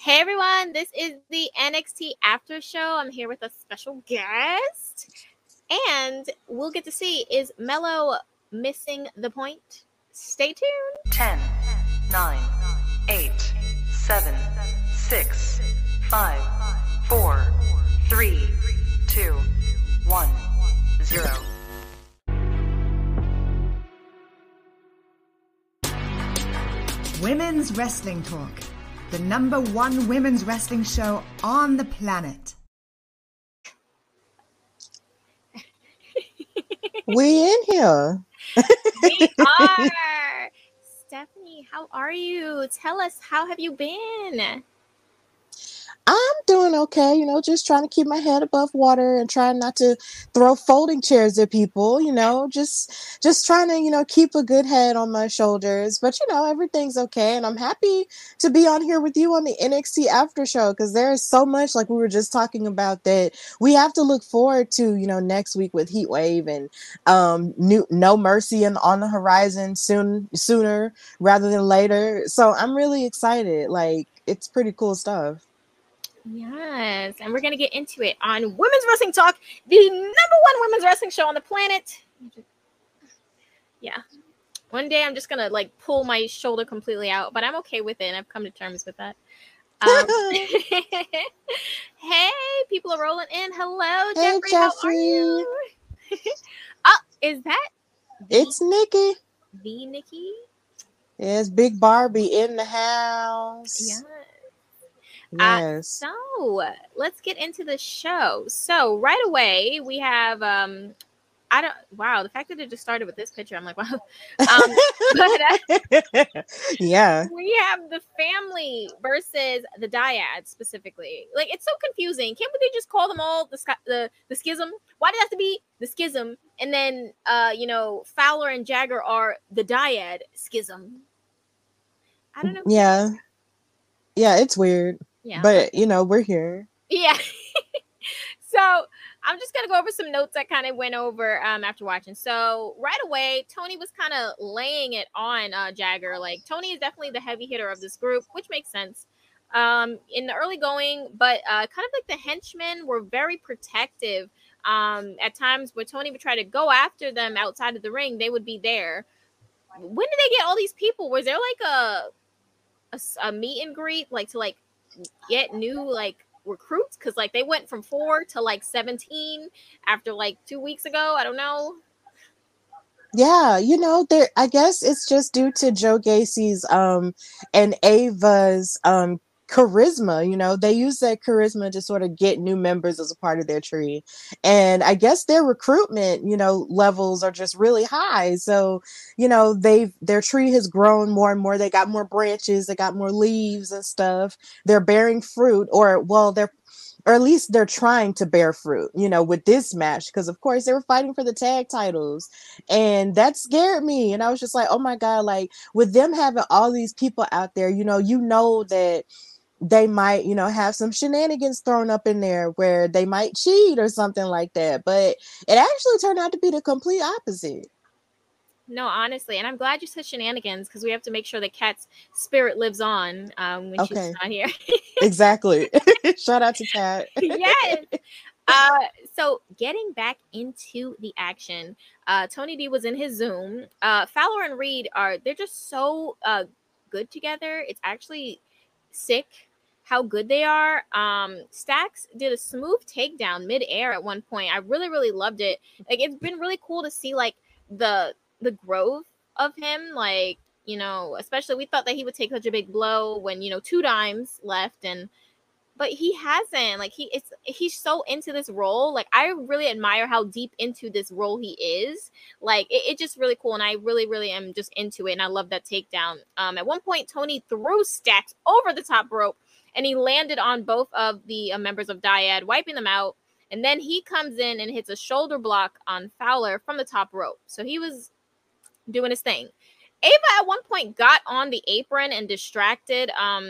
Hey everyone, this is the NXT After Show. I'm here with a special guest, and we'll get to see, is Mello missing the point? Stay tuned. 10, 9, 8, 7, 6, 5, 4, 3, 2, 1, 0. Women's Wrestling Talk, the #1 women's wrestling show on the planet. We in here. We are. Stephanie, how are you? Tell us, how have you been? I'm doing okay, just trying to keep my head above water and trying not to throw folding chairs at people, just trying to, keep a good head on my shoulders. But, everything's okay. And I'm happy to be on here with you on the NXT After Show because there is so much, like we were just talking about, that we have to look forward to, next week with Heat Wave and No Mercy on the horizon sooner rather than later. So I'm really excited. Like, it's pretty cool stuff. Yes, and we're going to get into it on Women's Wrestling Talk, the #1 women's wrestling show on the planet. Yeah. One day I'm just going to pull my shoulder completely out, but I'm okay with it, and I've come to terms with that. Hey, people are rolling in. Hello, Hey, Jeffrey. How are you? Is that? It's Nikki. The Nikki? Yes, Big Barbie in the house. Yeah. Yes. So let's get into the show. So right away we have the fact that it just started with this picture, I'm like, wow. Yeah. We have the family versus the Dyad specifically. Like, it's so confusing. Can't they just call them all the schism? Why does it have to be the schism? And then Fowler and Jagger are the Dyad schism. I don't know. Yeah, it's weird. Yeah. But we're here. Yeah. So I'm just going to go over some notes I kind of went over after watching. So right away, Tony was kind of laying it on Jagger. Like, Tony is definitely the heavy hitter of this group, which makes sense in the early going. But kind of like the henchmen were very protective. At times where Tony would try to go after them outside of the ring, they would be there. When did they get all these people? Was there like a meet and greet, to get new recruits? Because they went from 4 to 17 after 2 weeks ago. I don't know. Yeah, I guess it's just due to Joe Gacy's and Ava's charisma. They use that charisma to sort of get new members as a part of their tree. And I guess their recruitment, levels are just really high. So, their tree has grown more and more. They got more branches, they got more leaves and stuff. They're bearing fruit, or at least they're trying to bear fruit, with this match, because of course they were fighting for the tag titles, and that scared me. And I was just like, oh my God, with them having all these people out there, that they might, have some shenanigans thrown up in there where they might cheat or something like that. But it actually turned out to be the complete opposite. No, honestly, and I'm glad you said shenanigans, because we have to make sure that Kat's spirit lives on when she's not here. Exactly. Shout out to Kat. Yes. So getting back into the action, Tony D was in his Zoom. Fowler and Reed they're just so good together. It's actually sick how good they are. Stacks did a smooth takedown mid-air at one point. I really, really loved it. It's been really cool to see the growth of him. Especially we thought that he would take such a big blow when 2 dimes left, but he hasn't. He's so into this role. I really admire how deep into this role he is. It's just really cool, and I really, really am just into it, and I love that takedown. At one point, Tony threw Stacks over the top rope, and he landed on both of the members of Dyad, wiping them out. And then he comes in and hits a shoulder block on Fowler from the top rope. So he was doing his thing. Ava at one point got on the apron and distracted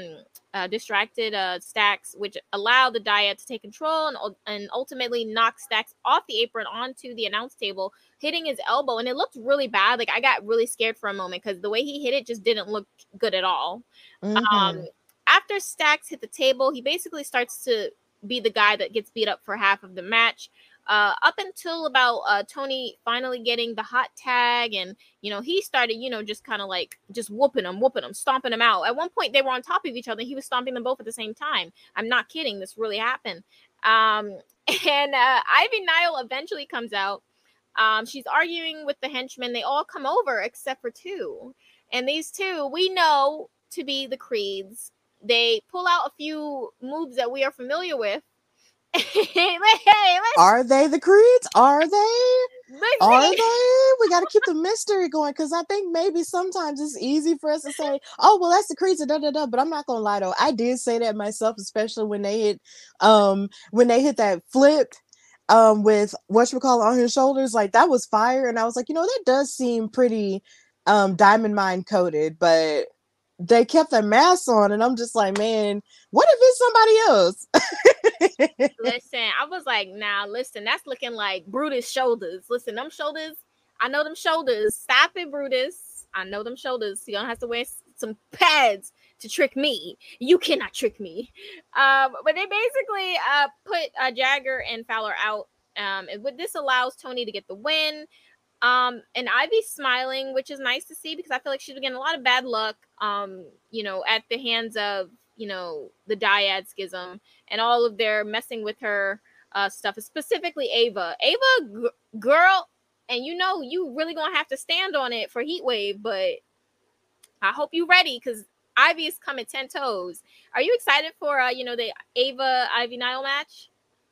Stacks, which allowed the Dyad to take control and ultimately knock Stacks off the apron onto the announce table, hitting his elbow. And it looked really bad. I got really scared for a moment because the way he hit it just didn't look good at all. Mm-hmm. after Stacks hit the table, he basically starts to be the guy that gets beat up for half of the match. Up until about Tony finally getting the hot tag, and he started just kind of like just whooping him, stomping him out. At one point they were on top of each other. He was stomping them both at the same time. I'm not kidding, this really happened. And Ivy Nile eventually comes out. She's arguing with the henchmen. They all come over except for two, and these two we know to be the Creeds. They pull out a few moves that we are familiar with. Are they the Creeds? Are they? Are they? We got to keep the mystery going, because I think maybe sometimes it's easy for us to say, "Oh, well, that's the Creeds," and da da da. But I'm not gonna lie though, I did say that myself, especially when they hit that flip with whatchamacallit on his shoulders. Like, that was fire, and I was like, that does seem pretty Diamond Mine coded, but they kept their masks on, and I'm just like, man, what if it's somebody else? Listen, I was like, nah, listen, that's looking like Brutus shoulders. Listen, them shoulders, I know them shoulders. Stop it, Brutus. I know them shoulders. You don't have to wear some pads to trick me. You cannot trick me. But they basically put Jagger and Fowler out. And this allows Tony to get the win. And Ivy's smiling, which is nice to see, because I feel like she's getting a lot of bad luck, at the hands of, the Dyad schism and all of their messing with her stuff, specifically Ava. Ava, girl, and you really gonna have to stand on it for Heatwave, but I hope you ready, because Ivy is coming 10 toes. Are you excited for, the Ava Ivy Nile match?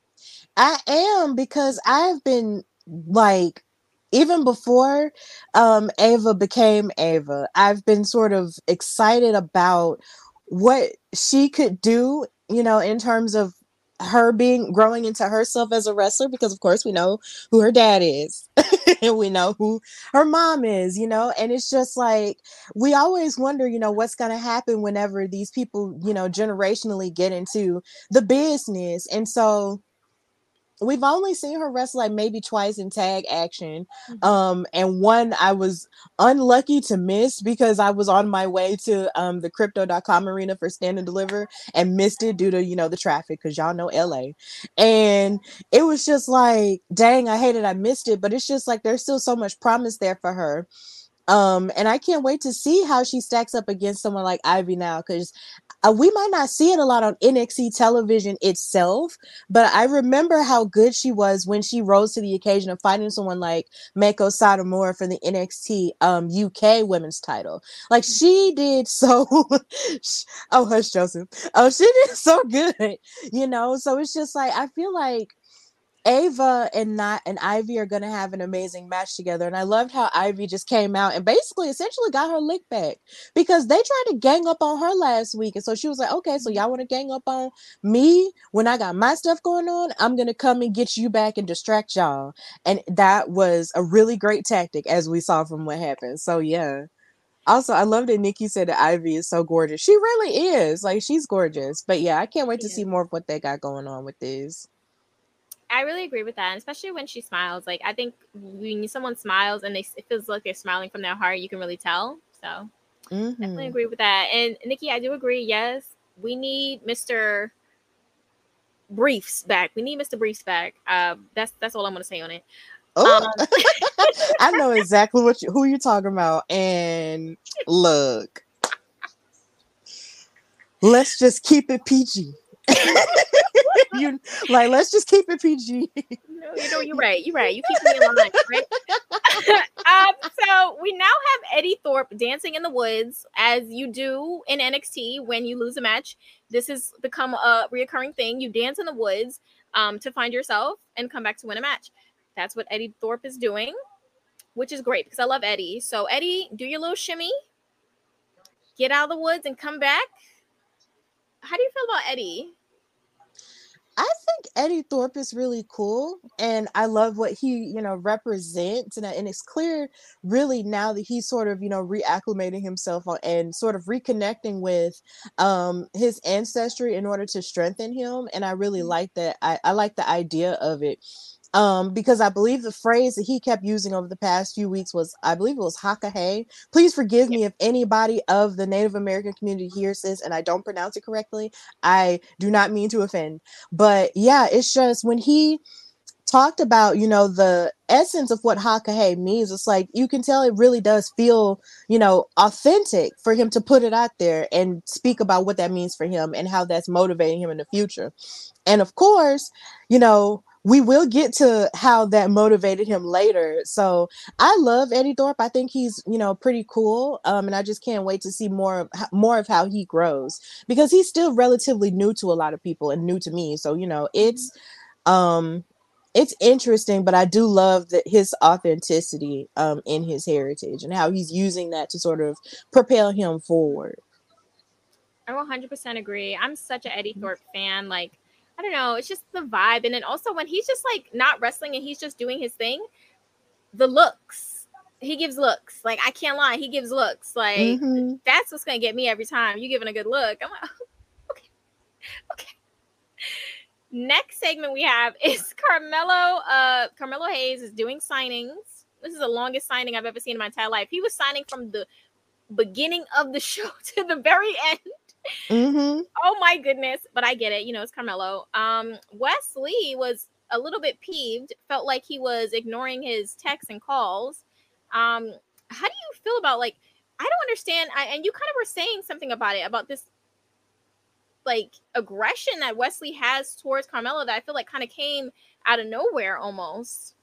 I am, because I've been like, even before Ava became Ava, I've been sort of excited about what she could do, in terms of her growing into herself as a wrestler, because of course we know who her dad is and we know who her mom is, and it's just like, we always wonder, what's going to happen whenever these people, generationally get into the business. And so we've only seen her wrestle like maybe twice in tag action. And one I was unlucky to miss, because I was on my way to the crypto.com arena for Stand and Deliver and missed it due to, the traffic, because y'all know LA. And it was just like, dang, I hated I missed it, but it's just like there's still so much promise there for her. And I can't wait to see how she stacks up against someone like Ivy now, because we might not see it a lot on NXT television itself, but I remember how good she was when she rose to the occasion of fighting someone like Mako Satomura for the NXT UK women's title. Like, she did so oh, hush, Joseph. Oh, she did so good, so it's just like, I feel like Ava and Ivy are going to have an amazing match together. And I loved how Ivy just came out and basically essentially got her lick back, because they tried to gang up on her last week. And so she was like, okay, so y'all want to gang up on me when I got my stuff going on? I'm going to come and get you back and distract y'all. And that was a really great tactic, as we saw from what happened. So yeah. Also, I love that Nikki said that Ivy is so gorgeous. She really is. Like, she's gorgeous. But yeah, I can't wait to see more of what they got going on with this. I really agree with that, and especially when she smiles. Like, I think when someone smiles and it feels like they're smiling from their heart, you can really tell. So definitely agree with that. And Nikki, I do agree. Yes, we need Mr. Briefs back. We need Mr. Briefs back. That's all I'm going to say on it. Oh, I know exactly who you're talking about. And look, let's just keep it PG. Let's just keep it PG. You're right. You keep me in line, right? So we now have Eddie Thorpe dancing in the woods, as you do in NXT when you lose a match. This has become a reoccurring thing. You dance in the woods to find yourself and come back to win a match. That's what Eddie Thorpe is doing, which is great, because I love Eddie. So Eddie, do your little shimmy, get out of the woods and come back. How do you feel about Eddie? I think Eddie Thorpe is really cool, and I love what he, represents, and it's clear really now that he's sort of, reacclimating himself and sort of reconnecting with his ancestry in order to strengthen him, and I really like that. I like the idea of it. Because I believe the phrase that he kept using over the past few weeks was, I believe it was Hakahe. Please forgive me if anybody of the Native American community hears this and I don't pronounce it correctly. I do not mean to offend. But yeah, it's just when he talked about, you know, the essence of what Hakahe means, it's like you can tell it really does feel, you know, authentic for him to put it out there and speak about what that means for him and how that's motivating him in the future. And of course, you know, we will get to how that motivated him later. So I love Eddie Thorpe. I think he's, you know, pretty cool. And I just can't wait to see more of how he grows, because he's still relatively new to a lot of people and new to me. So, you know, it's interesting, but I do love that his authenticity in his heritage and how he's using that to sort of propel him forward. I 100% agree. I'm such an Eddie Thorpe fan. Like, I don't know, it's just the vibe. And then also when he's just like not wrestling and he's just doing his thing, the looks. He gives looks. Like, I can't lie, he gives looks. Like, that's what's gonna get me every time. You giving a good look. I'm like, okay. Next segment we have is Carmelo. Carmelo Hayes is doing signings. This is the longest signing I've ever seen in my entire life. He was signing from the beginning of the show to the very end. Oh my goodness. But I get it. You know, it's Carmelo. Wes Lee was a little bit peeved, felt like he was ignoring his texts and calls. How do you feel about, like, I don't understand. And you kind of were saying something about it, about this like aggression that Wes Lee has towards Carmelo that I feel like kind of came out of nowhere almost.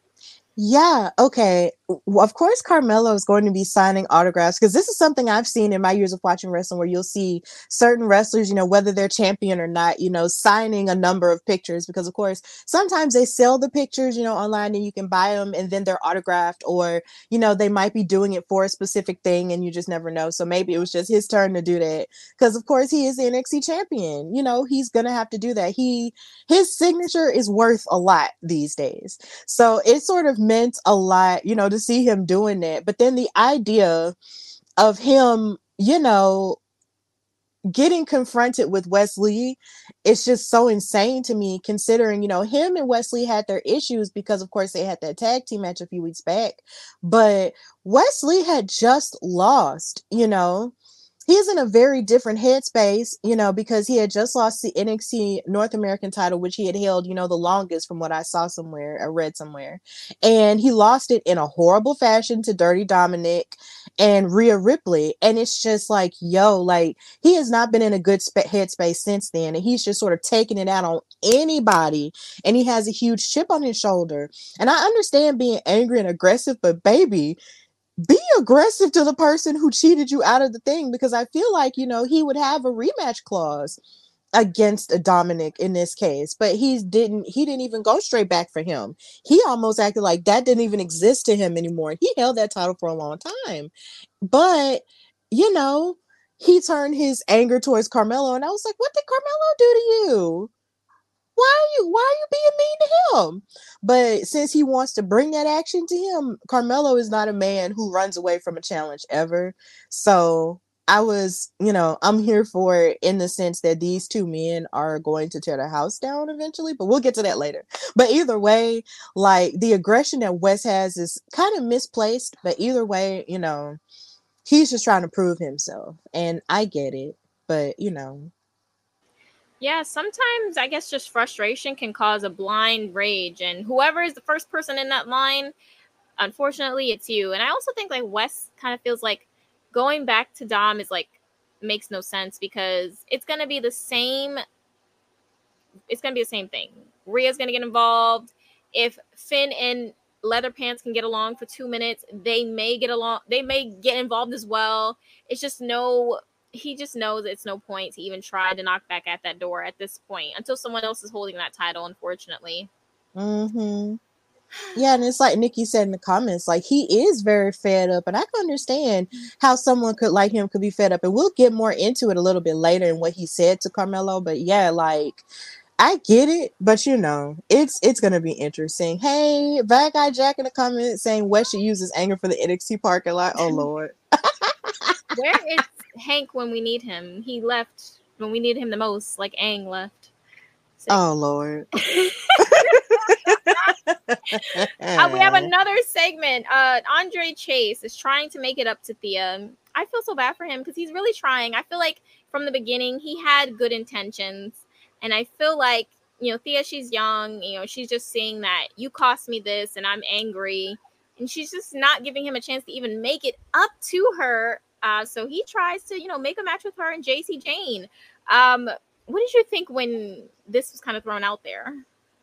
Yeah, okay. Of course, Carmelo is going to be signing autographs, because this is something I've seen in my years of watching wrestling, where you'll see certain wrestlers, you know, whether they're champion or not, you know, signing a number of pictures, because of course, sometimes they sell the pictures, you know, online and you can buy them and then they're autographed, or, you know, they might be doing it for a specific thing and you just never know. So maybe it was just his turn to do that, because of course he is the NXT champion. You know, he's going to have to do that. His signature is worth a lot these days. So it sort of meant a lot, you know, to see him doing that. But then the idea of him, you know, getting confronted with Wes Lee, it's just so insane to me, considering, you know, him and Wes Lee had their issues because of course they had that tag team match a few weeks back. But Wes Lee had just lost, you know. He's in a very different headspace, you know, because he had just lost the NXT North American title, which he had held, you know, the longest from what I saw somewhere, I read somewhere. And he lost it in a horrible fashion to Dirty Dominic and Rhea Ripley. And it's just like, yo, like, he has not been in a good headspace since then. And he's just sort of taking it out on anybody. And he has a huge chip on his shoulder. And I understand being angry and aggressive, but baby, be aggressive to the person who cheated you out of the thing, because I feel like, you know, he would have a rematch clause against a Dominic in this case, but he didn't even go straight back for him. He almost acted like that didn't even exist to him anymore. He held that title for a long time, but, you know, he turned his anger towards Carmelo, and I was like, what did Carmelo do to you? Why are you being mean to him? But since he wants to bring that action to him, Carmelo is not a man who runs away from a challenge ever. So I was, you know, I'm here for it in the sense that these two men are going to tear the house down eventually, but we'll get to that later. But either way, like, the aggression that Wes has is kind of misplaced, but either way, you know, he's just trying to prove himself, and I get it, but, you know. Yeah, sometimes I guess just frustration can cause a blind rage, and whoever is the first person in that line, unfortunately, it's you. And I also think like Wes kind of feels like going back to Dom is like makes no sense, because it's gonna be the same. It's gonna be the same thing. Rhea's gonna get involved. If Finn and Leather Pants can get along for 2 minutes, they may get along. They may get involved as well. It's just no. He just knows it's no point to even try to knock back at that door at this point until someone else is holding that title, unfortunately. Yeah, and it's like Nikki said in the comments, like, he is very fed up, and I can understand how someone could like him could be fed up, and we'll get more into it a little bit later in what he said to Carmelo. But yeah, like, I get it, but you know, it's gonna be interesting. Hey, Bad Guy Jack in the comments saying Wes should use his anger for the NXT parking lot. Oh Lord. Where is Hank when we need him? He left when we need him the most, like Aang left. So. Oh Lord. We have another segment. Andre Chase is trying to make it up to Thea. I feel so bad for him because he's really trying. I feel like from the beginning he had good intentions, and I feel like, you know, Thea, she's young. You know, she's just seeing that you cost me this, and I'm angry, and she's just not giving him a chance to even make it up to her. So he tries to, you know, make a match with her and JC Jane. What did you think when this was kind of thrown out there?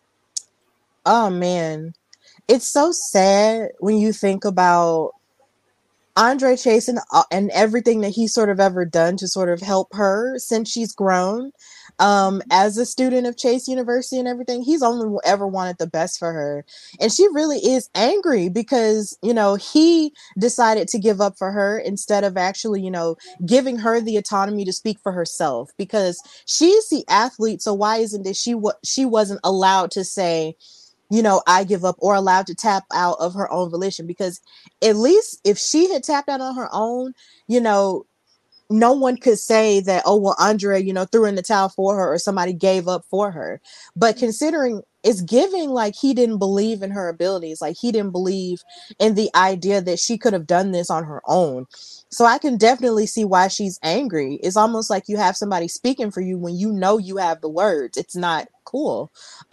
Oh man, it's so sad when you think about Andre Chase and everything that he's sort of ever done to sort of help her since she's grown. As a student of Chase University and everything, he's only ever wanted the best for her. And she really is angry because, you know, he decided to give up for her instead of actually, you know, giving her the autonomy to speak for herself, because she's the athlete. So why isn't it she wasn't allowed to say, you know, I give up, or allowed to tap out of her own volition? Because at least if she had tapped out on her own, you know, no one could say that, oh, well, Andre, you know, threw in the towel for her or somebody gave up for her. But considering it's giving like he didn't believe in her abilities, like he didn't believe in the idea that she could have done this on her own. So I can definitely see why she's angry. It's almost like you have somebody speaking for you when you know you have the words. It's not cool.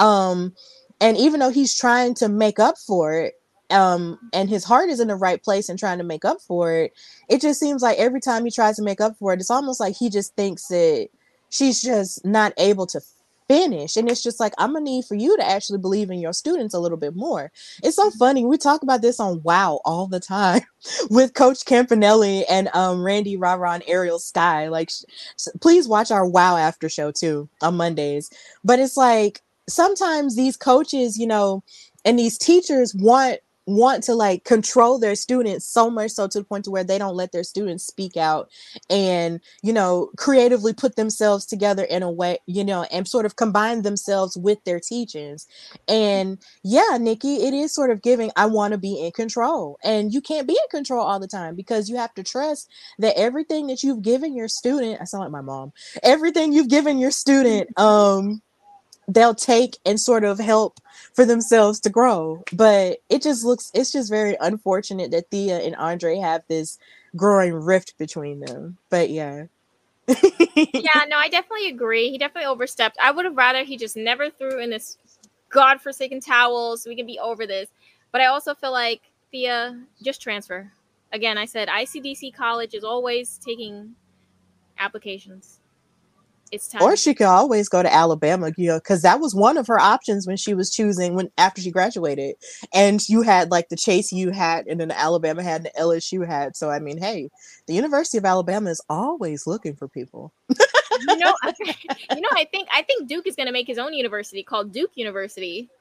And even though he's trying to make up for it, and his heart is in the right place and trying to make up for it, it just seems like every time he tries to make up for it, it's almost like he just thinks that she's just not able to finish. And it's just like, I'm gonna need for you to actually believe in your students a little bit more. It's so funny. We talk about this on WoW all the time with Coach Campanelli and Randy Rara and Ariel Sky. Like, please watch our WoW after show too on Mondays. But it's like, sometimes these coaches, you know, and these teachers want to like control their students so much so to the point to where they don't let their students speak out and, you know, creatively put themselves together in a way, you know, and sort of combine themselves with their teachings. And yeah, Nikki, it is sort of giving, I want to be in control, and you can't be in control all the time, because you have to trust that everything that you've given your student, I sound like my mom, everything you've given your student, they'll take and sort of help for themselves to grow. But it's just very unfortunate that Thea and Andre have this growing rift between them. But yeah. Yeah, no, I definitely agree. He definitely overstepped. I would have rather he just never threw in this godforsaken towel so we can be over this. But I also feel like Thea, just transfer. Again, I said ICDC college is always taking applications. It's time. Or she could always go to Alabama, you know, because that was one of her options when she was choosing after she graduated. And you had like the Chase U hat, and then the Alabama hat, and the LSU hat. So I mean, hey, the University of Alabama is always looking for people. You know, I think Duke is going to make his own university called Duke University.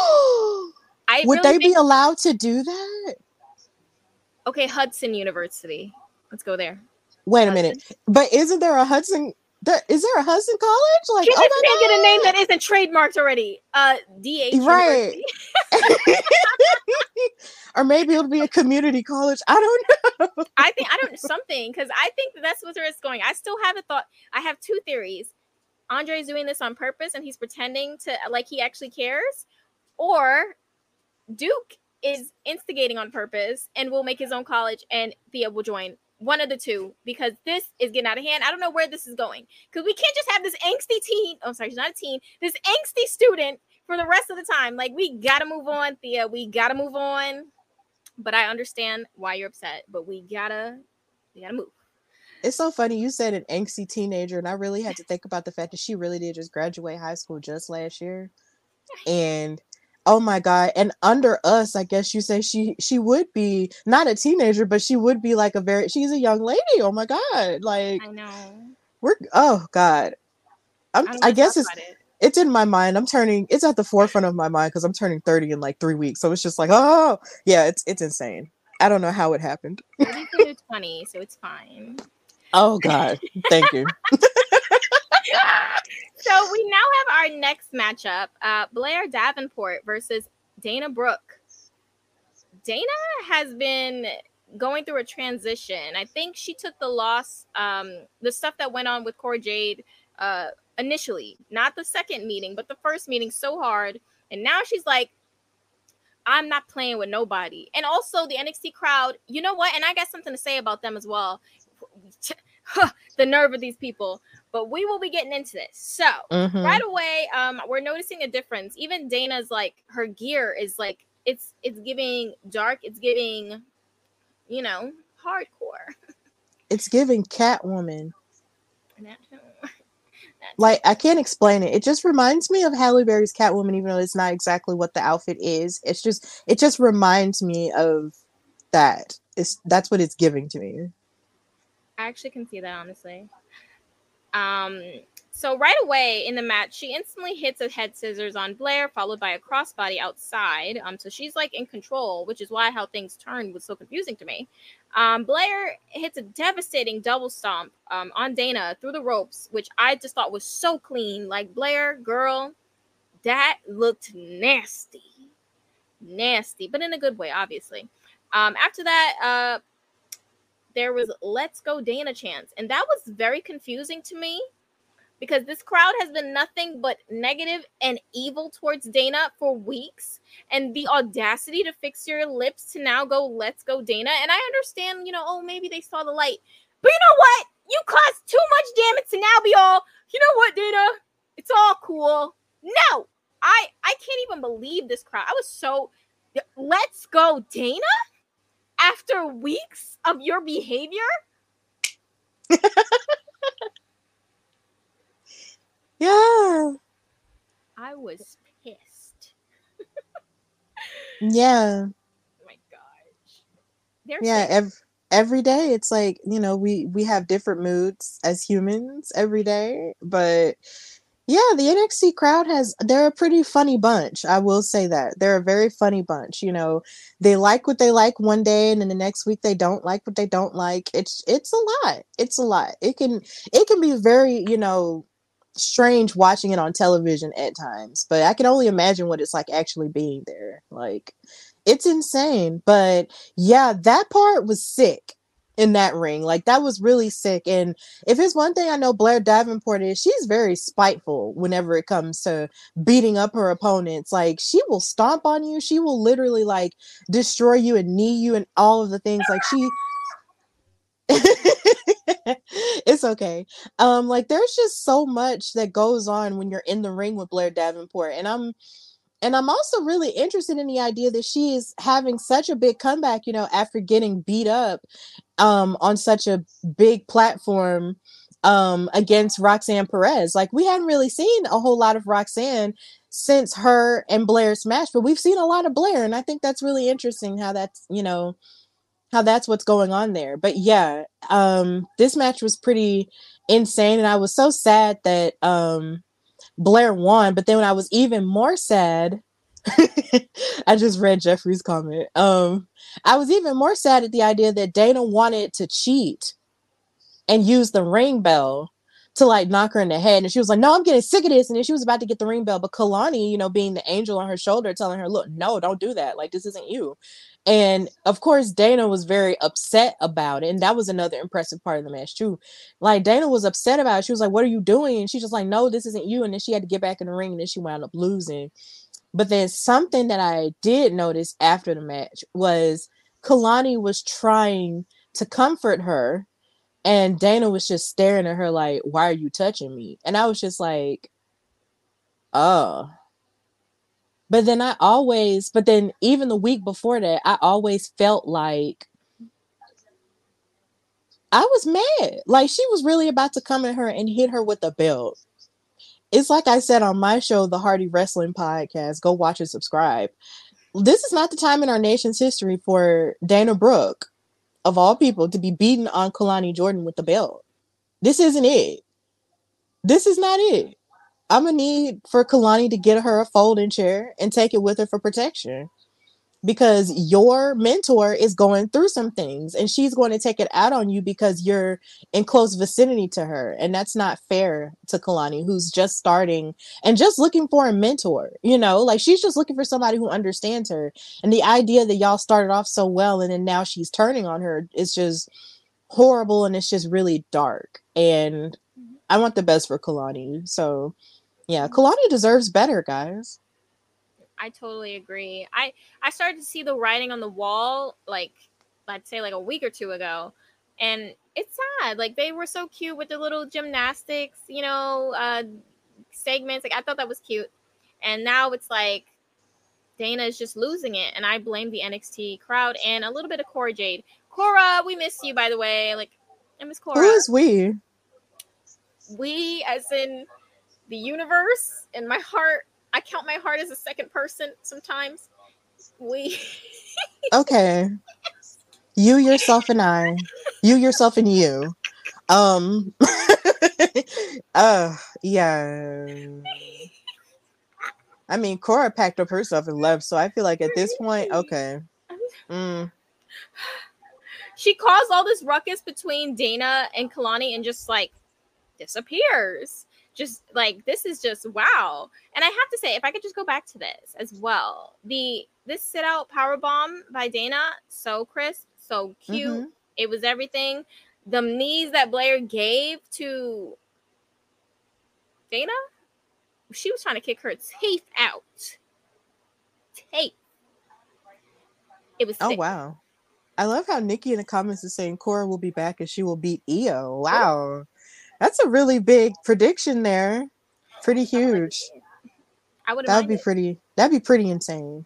Would they be allowed to do that? Okay, Hudson University. Let's go there. Wait a minute, but isn't there a Hudson? Is there a Hudson College? Like, can this man get a name that isn't trademarked already? DH, right? Or maybe it'll be a community college. I don't know. I don't something, because I think that's where it's going. I still have a thought. I have two theories. Andre's doing this on purpose, and he's pretending to like he actually cares, or Duke is instigating on purpose and will make his own college, and Thea will join. One of the two, because this is getting out of hand. I don't know where this is going, because we can't just have this angsty teen. Oh, sorry, she's not a teen. This angsty student for the rest of the time. Like, we gotta move on, Thea. We gotta move on. But I understand why you're upset. But we gotta move. It's so funny you said an angsty teenager, and I really had to think about the fact that she really did just graduate high school just last year, and oh my God. And under us, I guess you say she would be not a teenager, but she would be like she's a young lady. Oh my God. Like, I know. Oh God. I guess it's in my mind. It's at the forefront of my mind because I'm turning 30 in like 3 weeks. So it's just like, oh yeah, it's insane. I don't know how it happened. 20, so it's fine. Oh God. Thank you. So we now have our next matchup, Blair Davenport versus Dana Brooke. Dana has been going through a transition. I think she took the loss, the stuff that went on with Cora Jade initially, not the second meeting, but the first meeting so hard. And now she's like, I'm not playing with nobody. And also the NXT crowd, you know what? And I got something to say about them as well. The nerve of these people. But we will be getting into this. So right away, we're noticing a difference. Even Dana's like, her gear is like, it's giving dark. It's giving, you know, hardcore. It's giving Catwoman. Like, I can't explain it. It just reminds me of Halle Berry's Catwoman, even though it's not exactly what the outfit is. It just reminds me of that. That's what it's giving to me. I actually can see that, honestly. So right away in the match, she instantly hits a head scissors on Blair, followed by a crossbody outside. So she's like in control, which is why how things turned was so confusing to me. Blair hits a devastating double stomp on Dana through the ropes, which I just thought was so clean. Like, Blair, girl, that looked nasty, but in a good way, obviously. After that, there was "Let's Go Dana" chants, and that was very confusing to me because this crowd has been nothing but negative and evil towards Dana for weeks, and the audacity to fix your lips to now go "Let's Go Dana." And I understand, you know, oh, maybe they saw the light, but you know what? You caused too much damage to now be all, you know what, Dana? It's all cool. No, I can't even believe this crowd. I was so, "Let's Go Dana" after weeks of your behavior. Yeah. I was pissed. Yeah. Oh my gosh. Yeah, every day it's like, you know, we have different moods as humans every day, but yeah, the NXT crowd they're a pretty funny bunch. I will say that. They're a very funny bunch. You know, they like what they like one day and then the next week they don't like what they don't like. It's a lot. It's a lot. It can be very, you know, strange watching it on television at times, but I can only imagine what it's like actually being there. Like, it's insane. But yeah, that part was sick in that ring. Like, that was really sick. And if it's one thing I know Blair Davenport is, she's very spiteful whenever it comes to beating up her opponents. Like, she will stomp on you. She will literally like destroy you and knee you and all of the things. Like, she it's okay. Like, there's just so much that goes on when you're in the ring with Blair Davenport. And I'm also really interested in the idea that she is having such a big comeback, you know, after getting beat up on such a big platform against Roxanne Perez. Like, we hadn't really seen a whole lot of Roxanne since her and Blair's match, but we've seen a lot of Blair, and I think that's really interesting how that's, you know, how that's what's going on there. But yeah, this match was pretty insane, and I was so sad that Blair won. But then when I was even more sad, I just read Jeffrey's comment. I was even more sad at the idea that Dana wanted to cheat and use the ring bell to like knock her in the head. And she was like, no, I'm getting sick of this. And then she was about to get the ring bell. But Kalani, you know, being the angel on her shoulder, telling her, look, no, don't do that. Like, this isn't you. And of course, Dana was very upset about it. And that was another impressive part of the match, too. Like, Dana was upset about it. She was like, what are you doing? And she's just like, no, this isn't you. And then she had to get back in the ring. And then she wound up losing. But then something that I did notice after the match was Kalani was trying to comfort her. And Dana was just staring at her like, why are you touching me? And I was just like, oh. But then even the week before that, I always felt like I was mad. Like, she was really about to come at her and hit her with a belt. It's like I said on my show, the Hardy Wrestling Podcast. Go watch and subscribe. This is not the time in our nation's history for Dana Brooke, of all people, to be beaten on Kalani Jordan with the belt. This isn't it. This is not it. I'm going to need for Kalani to get her a folding chair and take it with her for protection. Because your mentor is going through some things and she's going to take it out on you because you're in close vicinity to her. And that's not fair to Kalani, who's just starting and just looking for a mentor. You know, like, she's just looking for somebody who understands her. And the idea that y'all started off so well and then now she's turning on her is just horrible, and it's just really dark. And I want the best for Kalani. So yeah, Kalani deserves better, guys. I totally agree. I started to see the writing on the wall, like, I'd say like a week or two ago, and it's sad. Like, they were so cute with the little gymnastics, segments. Like, I thought that was cute, and now it's like Dana is just losing it, and I blame the NXT crowd and a little bit of Cora Jade. Cora, we miss you, by the way. Like, I miss Cora. Who is we? We, as in the universe, and my heart. I count my heart as a second person sometimes. We. Okay. You, yourself, and I. You, yourself, and you. Yeah. I mean, Cora packed up her stuff and left, so I feel like at this point, okay. She caused all this ruckus between Dana and Kalani and just like disappears. Just like, this is just wow. And I have to say, if I could just go back to this as well, this sit out power bomb by Dana, so crisp, so cute. Mm-hmm. It was everything. The knees that Blair gave to Dana, she was trying to kick her teeth out. Teeth. It was Oh sick. wow. I love how Nikki in the comments is saying Cora will be back and she will beat Io. Wow. That's a really big prediction there. Pretty huge. That'd be pretty insane.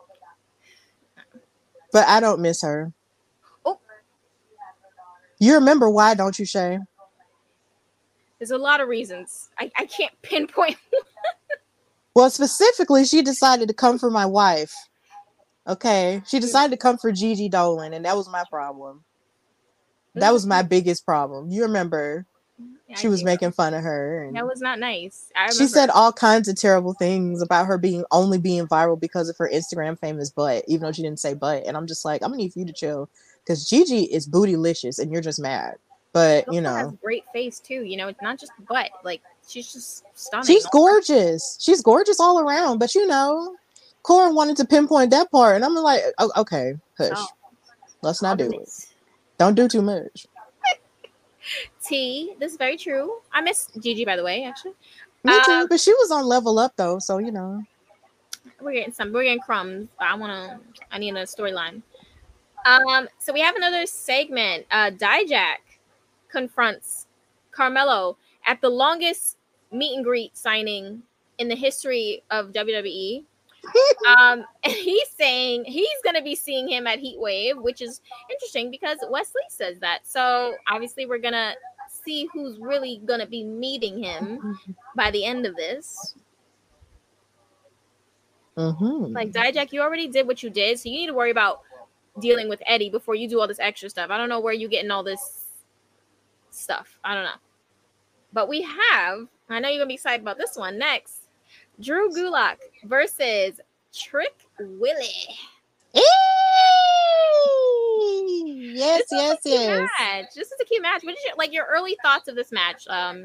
But I don't miss her. Oh. You remember why, don't you, Shay? There's a lot of reasons. I can't pinpoint. Well, specifically, she decided to come for my wife. Okay? She decided to come for Gigi Dolan, and that was my problem. That was my biggest problem. You remember? Yeah, she was making fun of her. And that was not nice. I remember. She said all kinds of terrible things about her only being viral because of her Instagram famous butt, even though she didn't say butt. And I'm just like, I'm gonna need for you to chill, because Gigi is bootylicious, and you're just mad. But she has a great face too. It's not just butt. Like, she's just stunning. She's gorgeous. She's gorgeous all around. But Cora wanted to pinpoint that part, and I'm like, oh, okay, hush. Let's not do it. Don't do too much. T, this is very true. I miss Gigi, by the way, actually. Me too, but she was on Level Up though, so we're getting crumbs. But I need another storyline. So we have another segment. Dijak confronts Carmelo at the longest meet and greet signing in the history of WWE. And he's saying he's going to be seeing him at Heat Wave, which is interesting because Wesley says that. So obviously we're going to see who's really going to be meeting him by the end of this. Like, Dijak, you already did what you did, so you need to worry about dealing with Eddie before you do all this extra stuff. I don't know where you're getting all this stuff. I don't know. But we have, I know you're going to be excited about this one next. Drew Gulak versus Trick Willie. Yes. Match. This is a cute match. What did your early thoughts of this match? I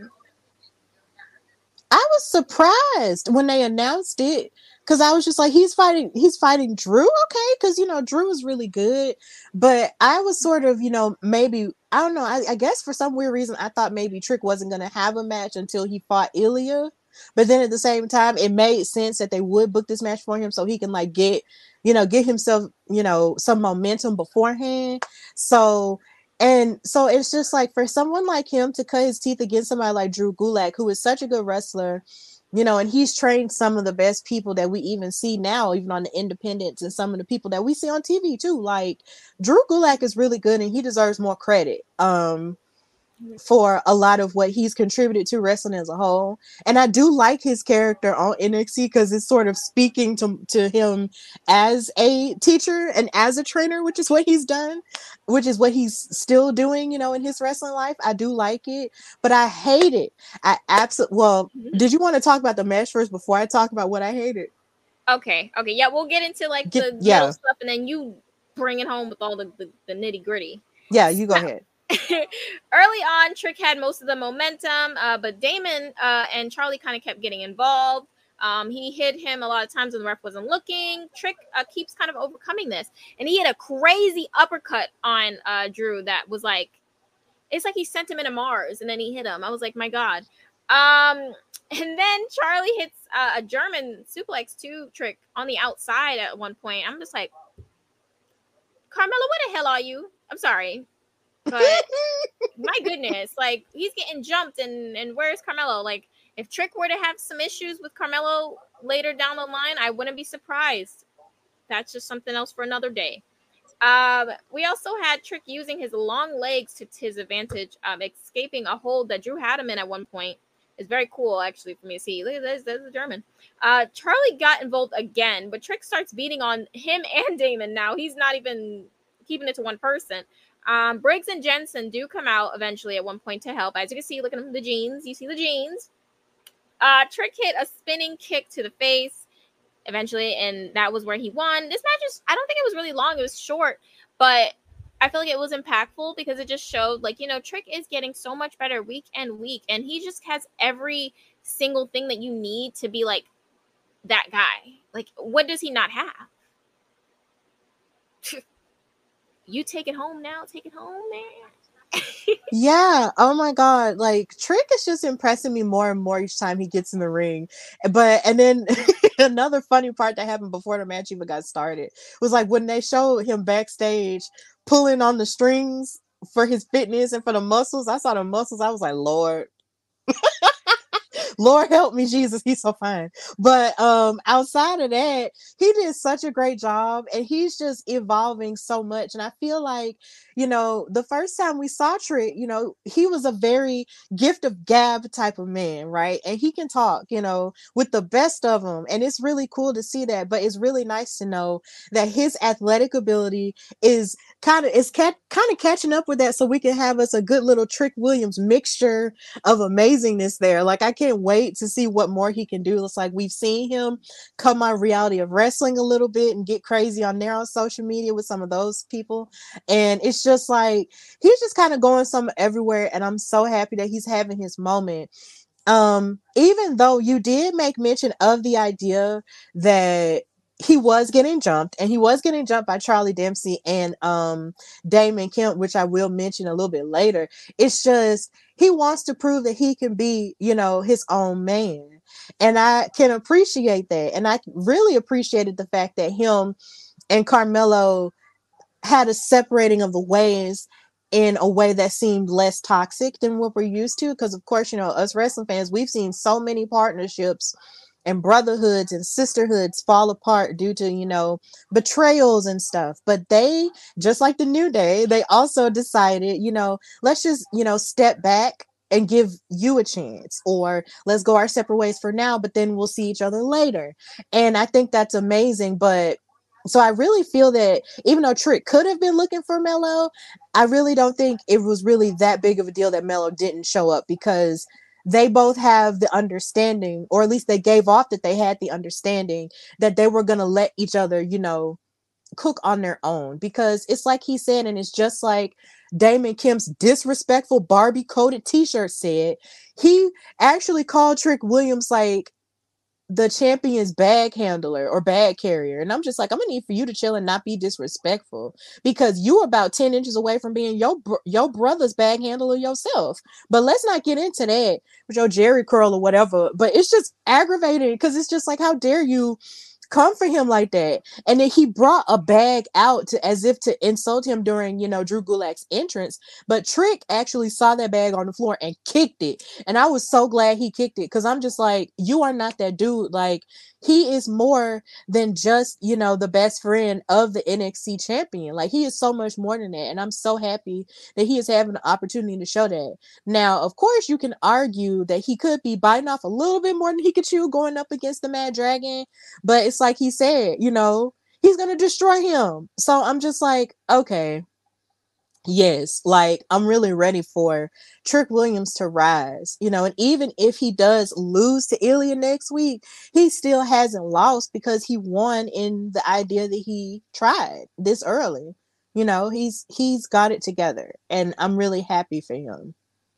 was surprised when they announced it, because I was just like, he's fighting Drew, okay, because Drew is really good, but I was sort of maybe, I don't know, I guess for some weird reason I thought maybe Trick wasn't going to have a match until he fought Ilya. But then at the same time, it made sense that they would book this match for him so he can get himself, some momentum beforehand. So it's just like, for someone like him to cut his teeth against somebody like Drew Gulak, who is such a good wrestler, and he's trained some of the best people that we even see now, even on the independents, and some of the people that we see on TV too. Like, Drew Gulak is really good, and he deserves more credit. For a lot of what he's contributed to wrestling as a whole. And I do like his character on NXT because it's sort of speaking to him as a teacher and as a trainer, which is what he's done, which is what he's still doing, in his wrestling life. I do like it, but I hate it. Did you want to talk about the match first before I talk about what I hated? Okay. Yeah, we'll get into the little stuff, and then you bring it home with all the nitty gritty. Yeah, you go ahead. Early on, Trick had most of the momentum, but Damon and Charlie kind of kept getting involved. He hit him a lot of times when the ref wasn't looking. Trick keeps kind of overcoming this, and he hit a crazy uppercut on Drew that was like, it's like he sent him into Mars, and then he hit him. I was like, my God. And then Charlie hits a German suplex 2 trick on the outside at one point. I'm just like, Carmella, what the hell are you? I'm sorry, but my goodness, like he's getting jumped, and where's Carmelo? Like if Trick were to have some issues with Carmelo later down the line, I wouldn't be surprised. That's just something else for another day. We also had Trick using his long legs to his advantage, escaping a hold that Drew had him in at one point. It's very cool, actually, for me to see. Look at this. There's a German. Charlie got involved again, but Trick starts beating on him and Damon now. He's not even keeping it to one person. Briggs and Jensen do come out eventually at one point to help. As you can see, look at the jeans. You see the jeans. Trick hit a spinning kick to the face eventually, and that was where he won. This match is, I don't think it was really long. It was short, but I feel like it was impactful because it just showed, like, Trick is getting so much better week and week, and he just has every single thing that you need to be like that guy. Like, what does he not have? You take it home now. Take it home, man. Yeah. Oh my God. Like Trick is just impressing me more and more each time he gets in the ring. And then another funny part that happened before the match even got started was like when they showed him backstage pulling on the strings for his fitness and for the muscles. I saw the muscles. I was like, Lord. Lord help me, Jesus, he's so fine. But outside of that, he did such a great job, and he's just evolving so much. And I feel like, the first time we saw Trick, he was a very gift of gab type of man, right? And he can talk, with the best of them. And it's really cool to see that. But it's really nice to know that his athletic ability is kind of catching up with that, so we can have us a good little Trick Williams mixture of amazingness there. Like I can't wait to see what more he can do. It's like we've seen him come on Reality of Wrestling a little bit and get crazy on there on social media with some of those people, and it's just like he's just kind of going some everywhere, and I'm so happy that he's having his moment. Even though you did make mention of the idea that he was getting jumped, and he was getting jumped by Charlie Dempsey and Damon Kemp, which I will mention a little bit later. It's just he wants to prove that he can be, his own man. And I can appreciate that. And I really appreciated the fact that him and Carmelo had a separating of the ways in a way that seemed less toxic than what we're used to. Because, of course, us wrestling fans, we've seen so many partnerships and brotherhoods and sisterhoods fall apart due to, betrayals and stuff. But they, just like the New Day, they also decided, let's just, step back and give you a chance, or let's go our separate ways for now, but then we'll see each other later. And I think that's amazing. But so I really feel that even though Trick could have been looking for Melo, I really don't think it was really that big of a deal that Melo didn't show up, because they both have the understanding, or at least they gave off that they had the understanding that they were going to let each other, cook on their own. Because it's like he said, and it's just like Damon Kemp's disrespectful Barbie coded t-shirt said, he actually called Trick Williams like the champion's bag handler or bag carrier. And I'm just like, I'm gonna need for you to chill and not be disrespectful, because you're about 10 inches away from being your brother's bag handler yourself. But let's not get into that with your Jerry curl or whatever. But it's just aggravating, because it's just like, how dare you come for him like that? And then he brought a bag out as if to insult him during, Drew Gulak's entrance. But Trick actually saw that bag on the floor and kicked it. And I was so glad he kicked it, because I'm just like, you are not that dude. Like, he is more than just, the best friend of the NXT champion. Like, he is so much more than that. And I'm so happy that he is having the opportunity to show that. Now, of course, you can argue that he could be biting off a little bit more than he could chew going up against the Mad Dragon. But it's like he said, he's going to destroy him. So I'm just like, okay, yes, like I'm really ready for Trick Williams to rise, and even if he does lose to Ilya next week, he still hasn't lost, because he won in the idea that he tried this early. He's got it together, and I'm really happy for him.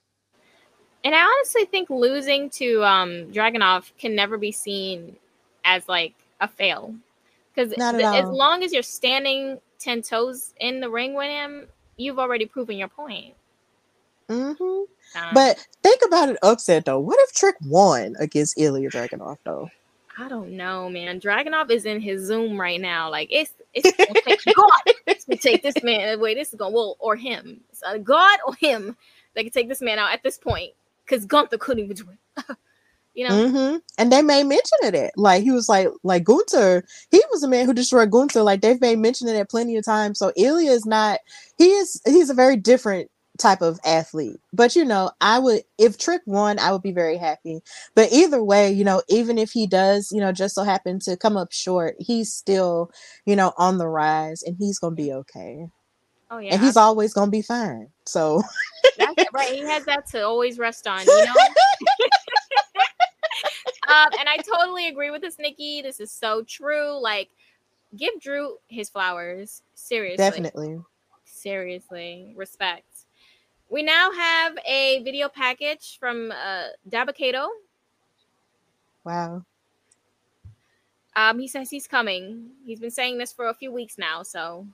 And I honestly think losing to Dragunov can never be seen as like a fail, because as long as you're standing 10 toes in the ring with him, you've already proven your point. Mm-hmm. Um, But think about an upset though. What if Trick won against Ilya Dragunov though? I don't know, man. Dragonov is in his Zoom right now. Like it's gonna take God. It's gonna take this man away. This is gonna or him. It's God or him that can take this man out at this point. Because Gunther couldn't even do it. You know? Mm-hmm. And they made mention of it. Like he was like Gunther, he was the man who destroyed Gunther. Like they've made mention of it plenty of times. So Ilya is not, he's a very different type of athlete. But I would, if Trick won, I would be very happy. But either way, even if he does, just so happen to come up short, he's still, on the rise and he's gonna be okay. Oh yeah. And he's always gonna be fine. So that's right. He has that to always rest on, and I totally agree with this, Nikki. This is so true. Like, give Drew his flowers. Seriously. Definitely. Seriously. Respect. We now have a video package from Dabakato. Wow. He says he's coming. He's been saying this for a few weeks now, so.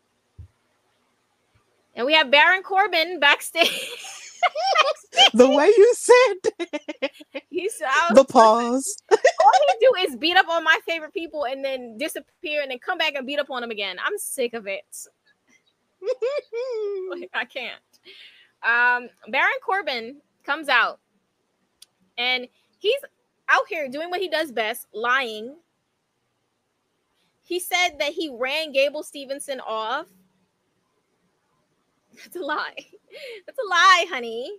And we have Baron Corbin backstage. The way you said the pause. All he do is beat up on my favorite people and then disappear and then come back and beat up on them again. I'm sick of it. Like, I can't. Baron Corbin comes out and he's out here doing what he does best, lying. He said that he ran Gable Stevenson off. That's a lie. That's a lie, honey.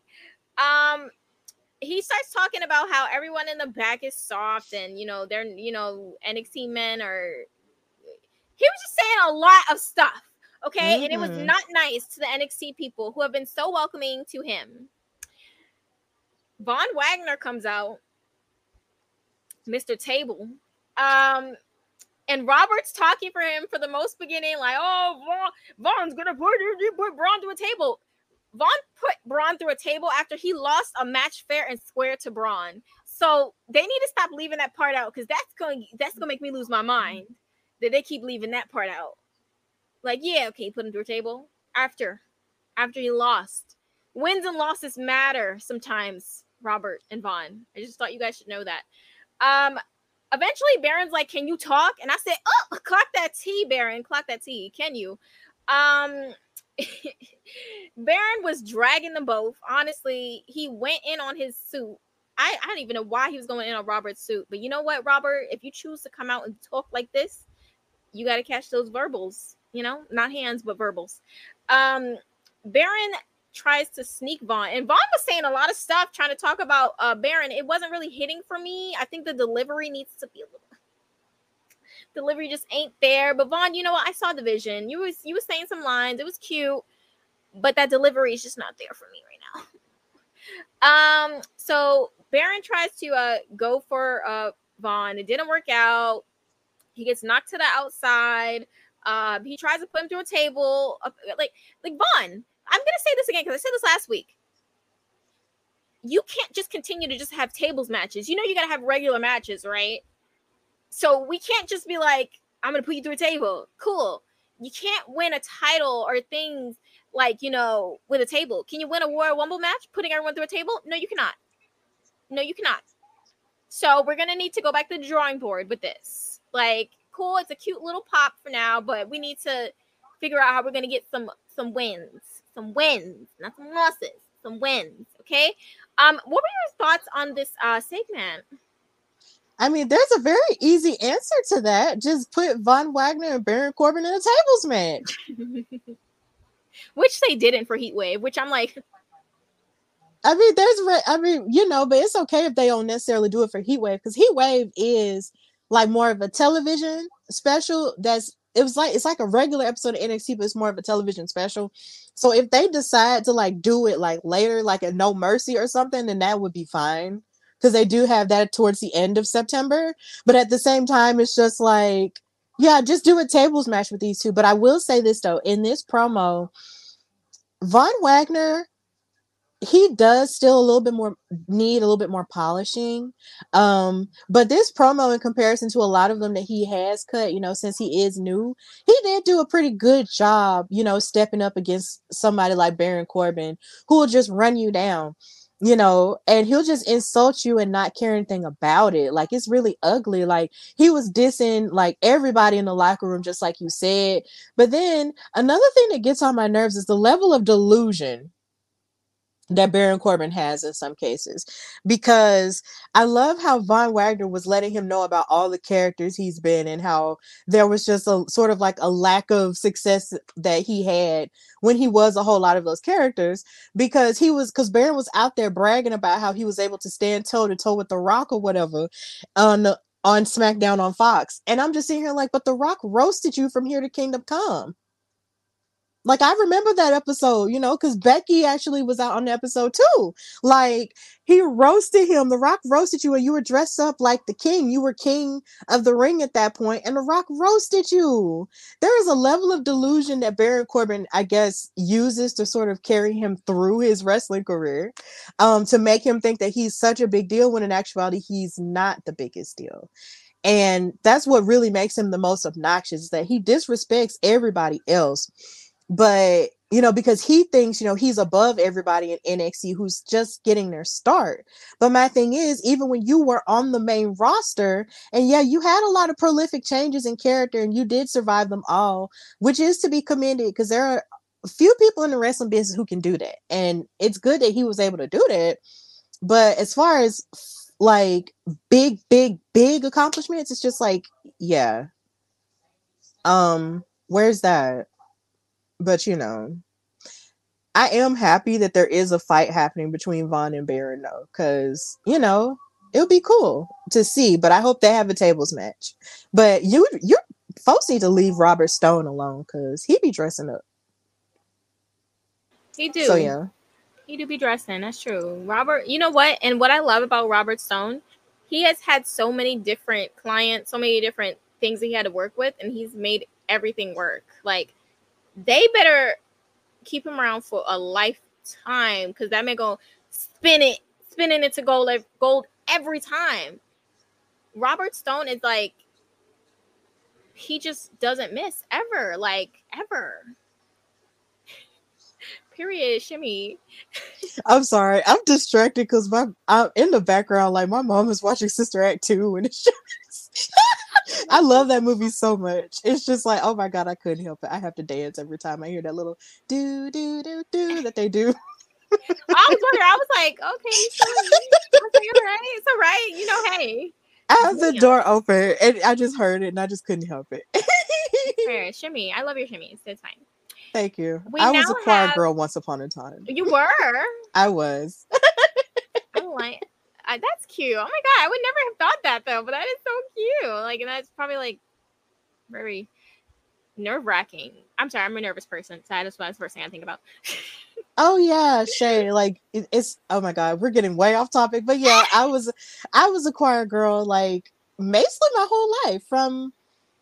He starts talking about how everyone in the back is soft and, they're, NXT men are... He was just saying a lot of stuff, okay? Mm-hmm. And it was not nice to the NXT people who have been so welcoming to him. Von Wagner comes out. Mr. Table. And Robert's talking for him for the most beginning, like, oh, Vaughn's gonna put Braun through a table. Vaughn put Braun through a table after he lost a match fair and square to Braun. So they need to stop leaving that part out because that's gonna make me lose my mind that they keep leaving that part out. Like, yeah, okay, put him through a table after he lost. Wins and losses matter sometimes, Robert and Vaughn. I just thought you guys should know that. Eventually, Baron's like, can you talk? And I said, oh, clock that T, Baron. Clock that T. Can you? Baron was dragging them both. Honestly, he went in on his suit. I don't even know why he was going in on Robert's suit. But you know what, Robert? If you choose to come out and talk like this, you got to catch those verbals. Not hands, but verbals. Baron tries to sneak Vaughn. And Vaughn was saying a lot of stuff trying to talk about Baron. It wasn't really hitting for me. I think the delivery needs to be a little... Delivery just ain't there. But Vaughn, you know what? I saw the vision. You was saying some lines. It was cute. But that delivery is just not there for me right now. So Baron tries to go for Vaughn. It didn't work out. He gets knocked to the outside. He tries to put him through a table. Like Vaughn, I'm going to say this again because I said this last week. You can't just continue to just have tables matches. You got to have regular matches, right? So we can't just be like, I'm going to put you through a table. Cool. You can't win a title or things like, with a table. Can you win a Royal Rumble match putting everyone through a table? No, you cannot. No, you cannot. So we're going to need to go back to the drawing board with this. Like, cool. It's a cute little pop for now, but we need to figure out how we're going to get some wins. Some wins, not some losses. Some wins, okay? What were your thoughts on this segment? I mean, there's a very easy answer to that. Just put Von Wagner and Baron Corbin in a tables match. Which they didn't for Heatwave, which I'm like... but it's okay if they don't necessarily do it for Heatwave, because Heatwave is like more of a television special it's like a regular episode of NXT, but it's more of a television special. So if they decide to like do it like later, like a No Mercy or something, then that would be fine. Because they do have that towards the end of September. But at the same time, it's just like, yeah, just do a tables match with these two. But I will say this, though. In this promo, Von Wagner he does still need a little bit more polishing. But this promo, in comparison to a lot of them that he has cut, since he is new, he did do a pretty good job, stepping up against somebody like Baron Corbin, who will just run you down, and he'll just insult you and not care anything about it. Like, it's really ugly. Like, he was dissing like everybody in the locker room, just like you said. But then another thing that gets on my nerves is the level of delusion that Baron Corbin has in some cases, because I love how Von Wagner was letting him know about all the characters he's been, and how there was just a sort of like a lack of success that he had when he was a whole lot of those characters, because Baron was out there bragging about how he was able to stand toe to toe with The Rock or whatever on SmackDown on Fox. And I'm just sitting here like, but The Rock roasted you from Here to Kingdom Come. Like, I remember that episode, because Becky actually was out on the episode too. Like, he roasted him. The Rock roasted you, and you were dressed up like the king. You were king of the ring at that point, and The Rock roasted you. There is a level of delusion that Baron Corbin, I guess, uses to sort of carry him through his wrestling career, to make him think that he's such a big deal, when in actuality, he's not the biggest deal. And that's what really makes him the most obnoxious, is that he disrespects everybody else. But, because he thinks, he's above everybody in NXT who's just getting their start. But my thing is, even when you were on the main roster, and yeah, you had a lot of prolific changes in character, and you did survive them all, which is to be commended, because there are a few people in the wrestling business who can do that. And it's good that he was able to do that. But as far as like big accomplishments, it's just like, yeah. Where's that? But I am happy that there is a fight happening between Von and Baron, though, because it'll be cool to see. But I hope they have a tables match. But you folks need to leave Robert Stone alone, because he be dressing up. He do. So yeah, he do be dressing. That's true. Robert, you know what? And what I love about Robert Stone, he has had so many different clients, so many different things that he had to work with, and he's made everything work. Like, they better keep him around for a lifetime, because that man go spinning it to gold every time. Robert Stone is like, he just doesn't miss ever, like ever. Period. Shimmy. I'm sorry, I'm distracted because I'm in the background, like my mom is watching Sister Act 2, and it's just I love that movie so much. It's just like, oh my god, I couldn't help it. I have to dance every time I hear that little do do do do that they do. I was wondering. I was like, okay, so all right. Hey. I have the door open, and I just heard it, and I just couldn't help it. Fair, shimmy. I love your shimmies. It's fine. Thank you. I was a choir girl once upon a time. You were? I was. I'm like, that's cute. Oh my god, I would never have thought that though, but that is so cute. Like, and that's probably like very nerve-wracking. I'm sorry, I'm a nervous person, so that's the first thing I think about. Oh yeah, Shay. Like, it's oh my god, we're getting way off topic, but yeah, I was a choir girl, like basically my whole life, from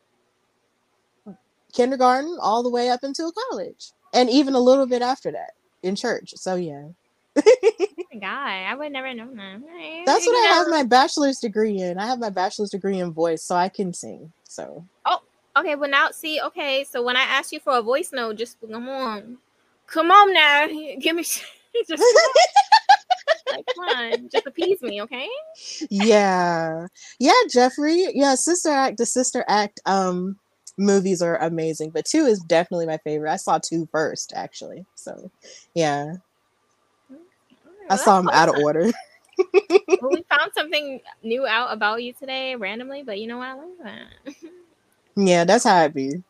kindergarten all the way up until college, and even a little bit after that in church. So yeah. Oh my god, I would never know that. That's what I have my bachelor's degree in. I have my bachelor's degree in voice, so I can sing. So okay, well now see, okay, so when I ask you for a voice note, just come on now, give me just like, come on, just appease me, okay? Yeah, Jeffrey. Yeah, the Sister Act movies are amazing, but 2 is definitely my favorite. I saw 2 first, actually. So yeah, I saw them out of order. Well, we found something new out about you today randomly, but you know what? I love that. Yeah, that's how it be.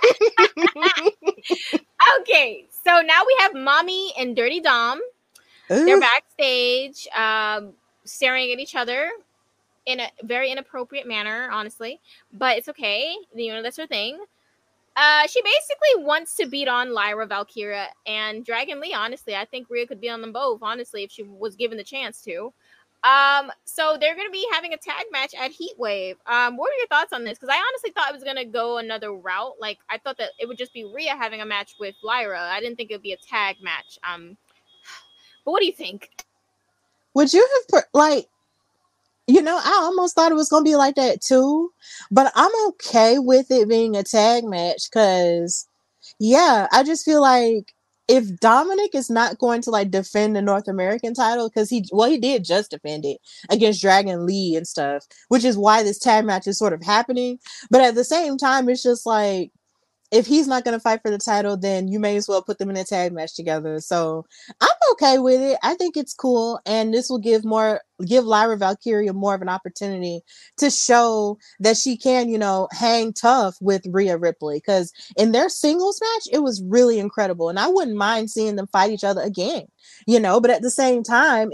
Okay, so now we have Mommy and Dirty Dom. Ooh. They're backstage, staring at each other in a very inappropriate manner, honestly. But it's okay. That's her thing. She basically wants to beat on Lyra, Valkyria, and Dragon Lee, honestly. I think Rhea could beat on them both, honestly, if she was given the chance to. So they're going to be having a tag match at Heatwave. What are your thoughts on this? Because I honestly thought it was going to go another route. Like, I thought that it would just be Rhea having a match with Lyra. I didn't think it would be a tag match. But But what do you think? Would you have like, you know, I almost thought it was gonna be like that too, but I'm okay with it being a tag match because, yeah, I just feel like if Dominic is not going to like defend the North American title, because he did just defend it against Dragon Lee and stuff, which is why this tag match is sort of happening. But at the same time, it's just like, if he's not going to fight for the title, then you may as well put them in a tag match together. So I'm okay with it. I think it's cool, and this will give Lyra Valkyria more of an opportunity to show that she can, you know, hang tough with Rhea Ripley. Because in their singles match, it was really incredible, and I wouldn't mind seeing them fight each other again. You know, but at the same time,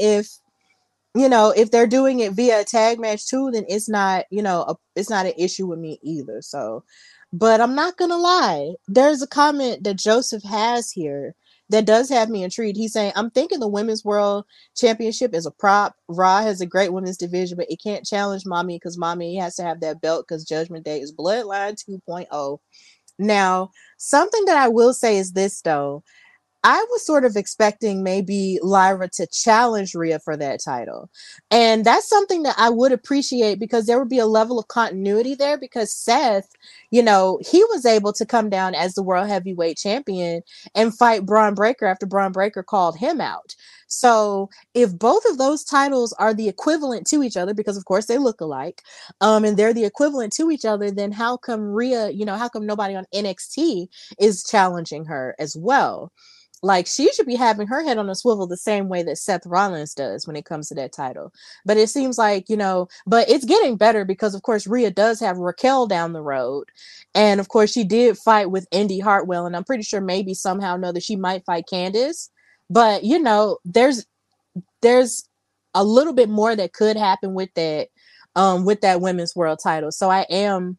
if they're doing it via a tag match too, then it's not, it's not an issue with me either. So, but I'm not gonna lie, there's a comment that Joseph has here that does have me intrigued. He's saying, I'm thinking the Women's World Championship is a prop. Raw has a great women's division, but it can't challenge Mommy because Mommy has to have that belt because Judgment Day is Bloodline 2.0. Now, something that I will say is this though. I was sort of expecting maybe Lyra to challenge Rhea for that title. And that's something that I would appreciate because there would be a level of continuity there because Seth, he was able to come down as the World Heavyweight Champion and fight Braun Breaker after Braun Breaker called him out. So if both of those titles are the equivalent to each other, because of course they look alike, and they're the equivalent to each other, then how come Rhea, how come nobody on NXT is challenging her as well? Like, she should be having her head on a swivel the same way that Seth Rollins does when it comes to that title. But it seems like, but it's getting better because, of course, Rhea does have Raquel down the road. And, of course, she did fight with Indy Hartwell. And I'm pretty sure maybe somehow or another she might fight Candice. But, there's a little bit more that could happen with that women's world title. So I am,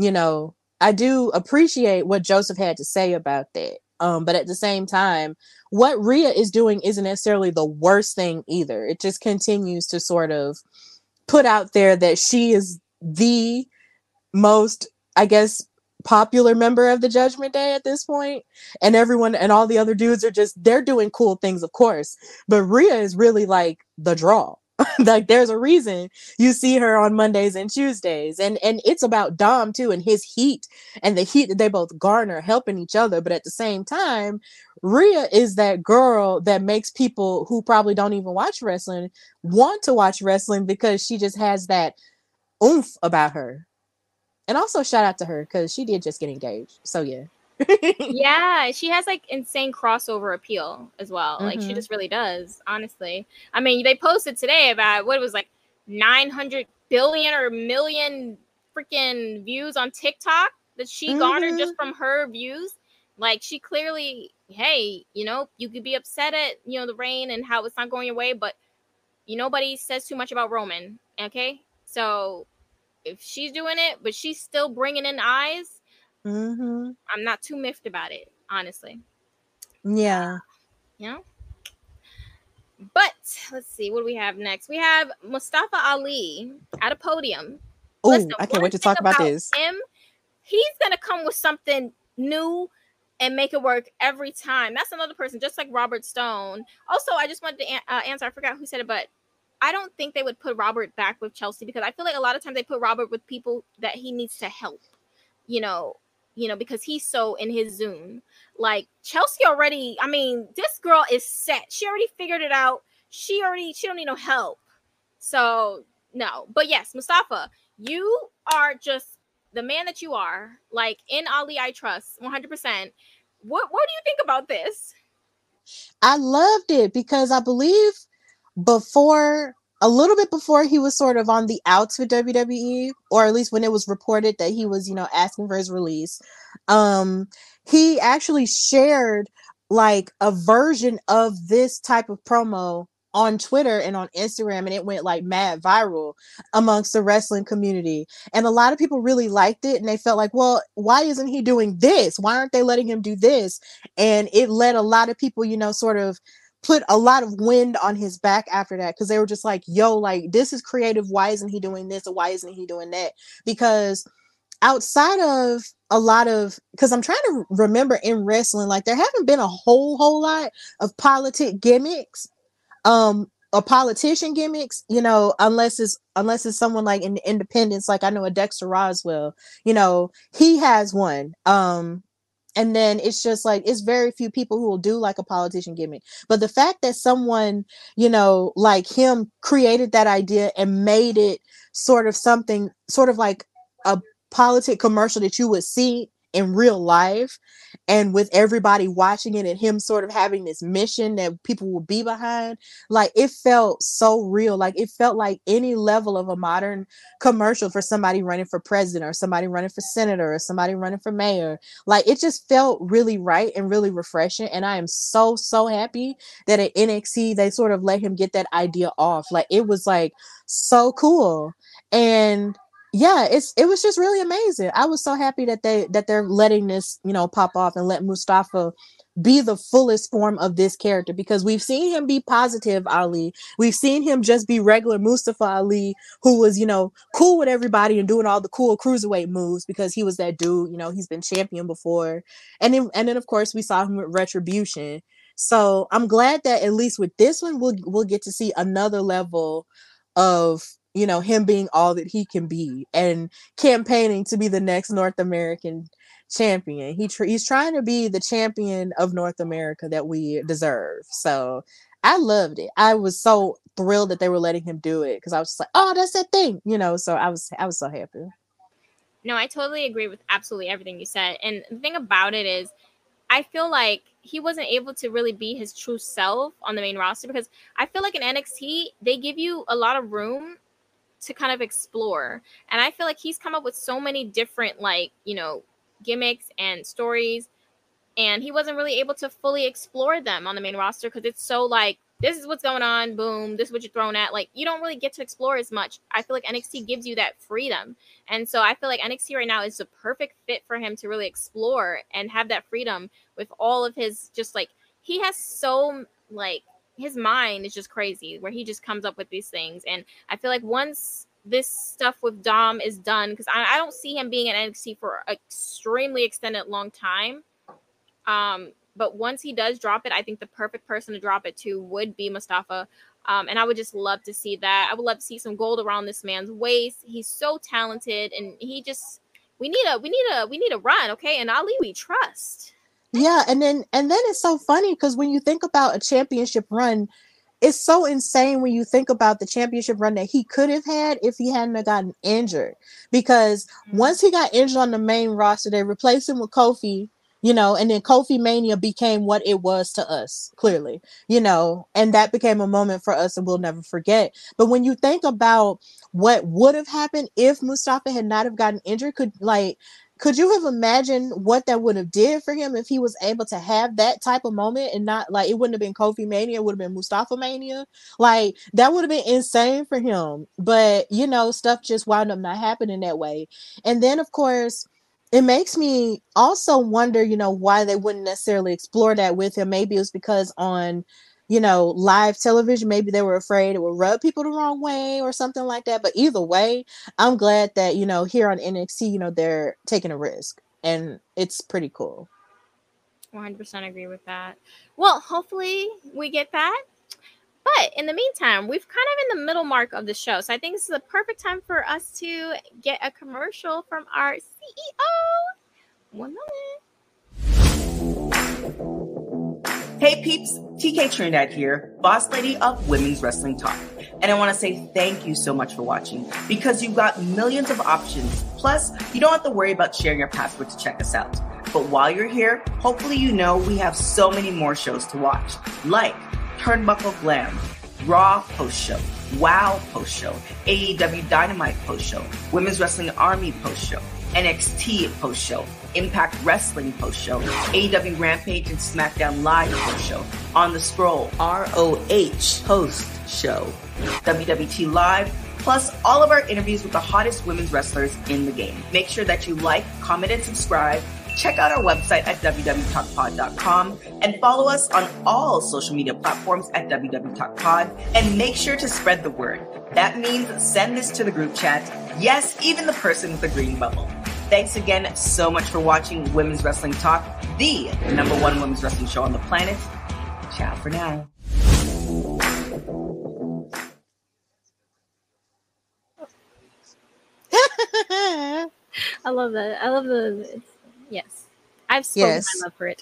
I do appreciate what Joseph had to say about that. But at the same time, what Rhea is doing isn't necessarily the worst thing either. It just continues to sort of put out there that she is the most, I guess, popular member of the Judgment Day at this point. And everyone and all the other dudes they're doing cool things, of course. But Rhea is really like the draw. Like, there's a reason you see her on Mondays and Tuesdays, and it's about Dom too, and his heat and the heat that they both garner helping each other. But at the same time, Rhea is that girl that makes people who probably don't even watch wrestling want to watch wrestling because she just has that oomph about her. And also shout out to her because she did just get engaged. So yeah. Yeah, she has like insane crossover appeal as well. Mm-hmm. Like, she just really does, honestly. I mean, they posted today about what it was like 900 billion or million freaking views on TikTok that she garnered just from her views. Like, she clearly, hey, you could be upset at, the reign and how it's not going your way, but nobody says too much about Roman. Okay. So if she's doing it, but she's still bringing in eyes, I'm not too miffed about it, honestly. Yeah. But let's see, what do we have next? We have Mustafa Ali at a podium. Oh, I can't wait to talk about this. He's gonna come with something new and make it work every time. That's another person, just like Robert Stone. Also, I just wanted to answer. I forgot who said it, but I don't think they would put Robert back with Chelsea because I feel like a lot of times they put Robert with people that he needs to help. Because he's so in his zone. Like, Chelsea already, I mean, this girl is set. She already figured it out. She don't need no help. So, no. But yes, Mustafa, you are just the man that you are. Like, in Ali, I trust 100%. What do you think about this? I loved it because I believe a little bit before he was sort of on the outs with WWE, or at least when it was reported that he was, asking for his release, he actually shared like a version of this type of promo on Twitter and on Instagram, and it went like mad viral amongst the wrestling community. And a lot of people really liked it, and they felt like, well, why isn't he doing this? Why aren't they letting him do this? And it led a lot of people, sort of put a lot of wind on his back after that, because they were just like, yo, like, this is creative. Why isn't he doing this? Or why isn't he doing that? Because outside of because I'm trying to remember in wrestling, like, there haven't been a whole lot of politic gimmicks. a politician gimmicks, you know, unless it's someone like in the independents, like I know a Dexter Roswell, you know, he has one. And then it's just like, it's very few people who will do like a politician gimmick. But the fact that someone, you know, like him created that idea and made it sort of something, sort of like a politic commercial that you would see in real life, and with everybody watching it and him sort of having this mission that people will be behind, like it felt so real. Like it felt like any level of a modern commercial for somebody running for president or somebody running for senator or somebody running for mayor. Like it just felt really right and really refreshing. And I am so happy that at NXT they sort of let him get that idea off. Like it was like so cool. And yeah, it was just really amazing. I was so happy that they're letting this, you know, pop off and let Mustafa be the fullest form of this character, because we've seen him be positive Ali. We've seen him just be regular Mustafa Ali, who was, you know, cool with everybody and doing all the cool cruiserweight moves because he was that dude, you know, he's been champion before. And then of course we saw him with Retribution. So I'm glad that at least with this one we'll get to see another level of, you know, him being all that he can be and campaigning to be the next North American champion. He's trying to be the champion of North America that we deserve. So I loved it. I was so thrilled that they were letting him do it, because I was just like, oh, that's that thing, you know. So I was so happy. No, I totally agree with absolutely everything you said. And the thing about it is, I feel like he wasn't able to really be his true self on the main roster, because I feel like in NXT they give you a lot of room to kind of explore. And I feel like he's come up with so many different, like, you know, gimmicks and stories, and he wasn't really able to fully explore them on the main roster because it's so like, this is what's going on, boom, this is what you're thrown at. Like, you don't really get to explore as much. I feel like NXT gives you that freedom. And so I feel like NXT right now is the perfect fit for him to really explore and have that freedom with all of his, just like, he has so, like, his mind is just crazy where he just comes up with these things. And I feel like once this stuff with Dom is done, because I don't see him being in NXT for an extremely extended long time. But once he does drop it, I think the perfect person to drop it to would be Mustafa. And I would just love to see that. I would love to see some gold around this man's waist. He's so talented, and he just, we need a run, okay? And Ali we trust. Yeah, and then it's so funny because when you think about a championship run, it's so insane when you think about the championship run that he could have had if he hadn't gotten injured. Because once he got injured on the main roster, they replaced him with Kofi, you know, and then Kofi Mania became what it was to us, clearly, you know, and that became a moment for us and we'll never forget. But when you think about what would have happened if Mustafa had not have gotten injured, could you have imagined what that would have did for him if he was able to have that type of moment and not, like, it wouldn't have been Kofi Mania, it would have been Mustafa Mania. Like, that would have been insane for him. But, you know, stuff just wound up not happening that way. And then, of course, it makes me also wonder, you know, why they wouldn't necessarily explore that with him. Maybe it was because on, you know, live television, maybe they were afraid it would rub people the wrong way or something like that. But either way, I'm glad that, you know, here on NXT, you know, they're taking a risk and it's pretty cool. 100% agree with that. Well, hopefully we get that. But in the meantime, we've kind of in the middle mark of the show. So I think this is a perfect time for us to get a commercial from our CEO. One moment. Hey peeps, TK Trinidad here, boss lady of Women's Wrestling Talk. And I want to say thank you so much for watching, because you've got millions of options. Plus, you don't have to worry about sharing your password to check us out. But while you're here, hopefully you know we have so many more shows to watch, like Turnbuckle Glam, Raw post-show, WOW post-show, AEW Dynamite post-show, Women's Wrestling Army post-show, NXT post-show, Impact Wrestling post-show, AEW Rampage and SmackDown Live post-show, On the Scroll, ROH post-show, WWT Live, plus all of our interviews with the hottest women's wrestlers in the game. Make sure that you like, comment, and subscribe. Check out our website at www.talkpod.com and follow us on all social media platforms at www.talkpod, and make sure to spread the word. That means send this to the group chat. Yes, even the person with the green bubble. Thanks again so much for watching Women's Wrestling Talk, the #1 women's wrestling show on the planet. Ciao for now. I love that. I love the yes. I've spoken Yes. my love for it.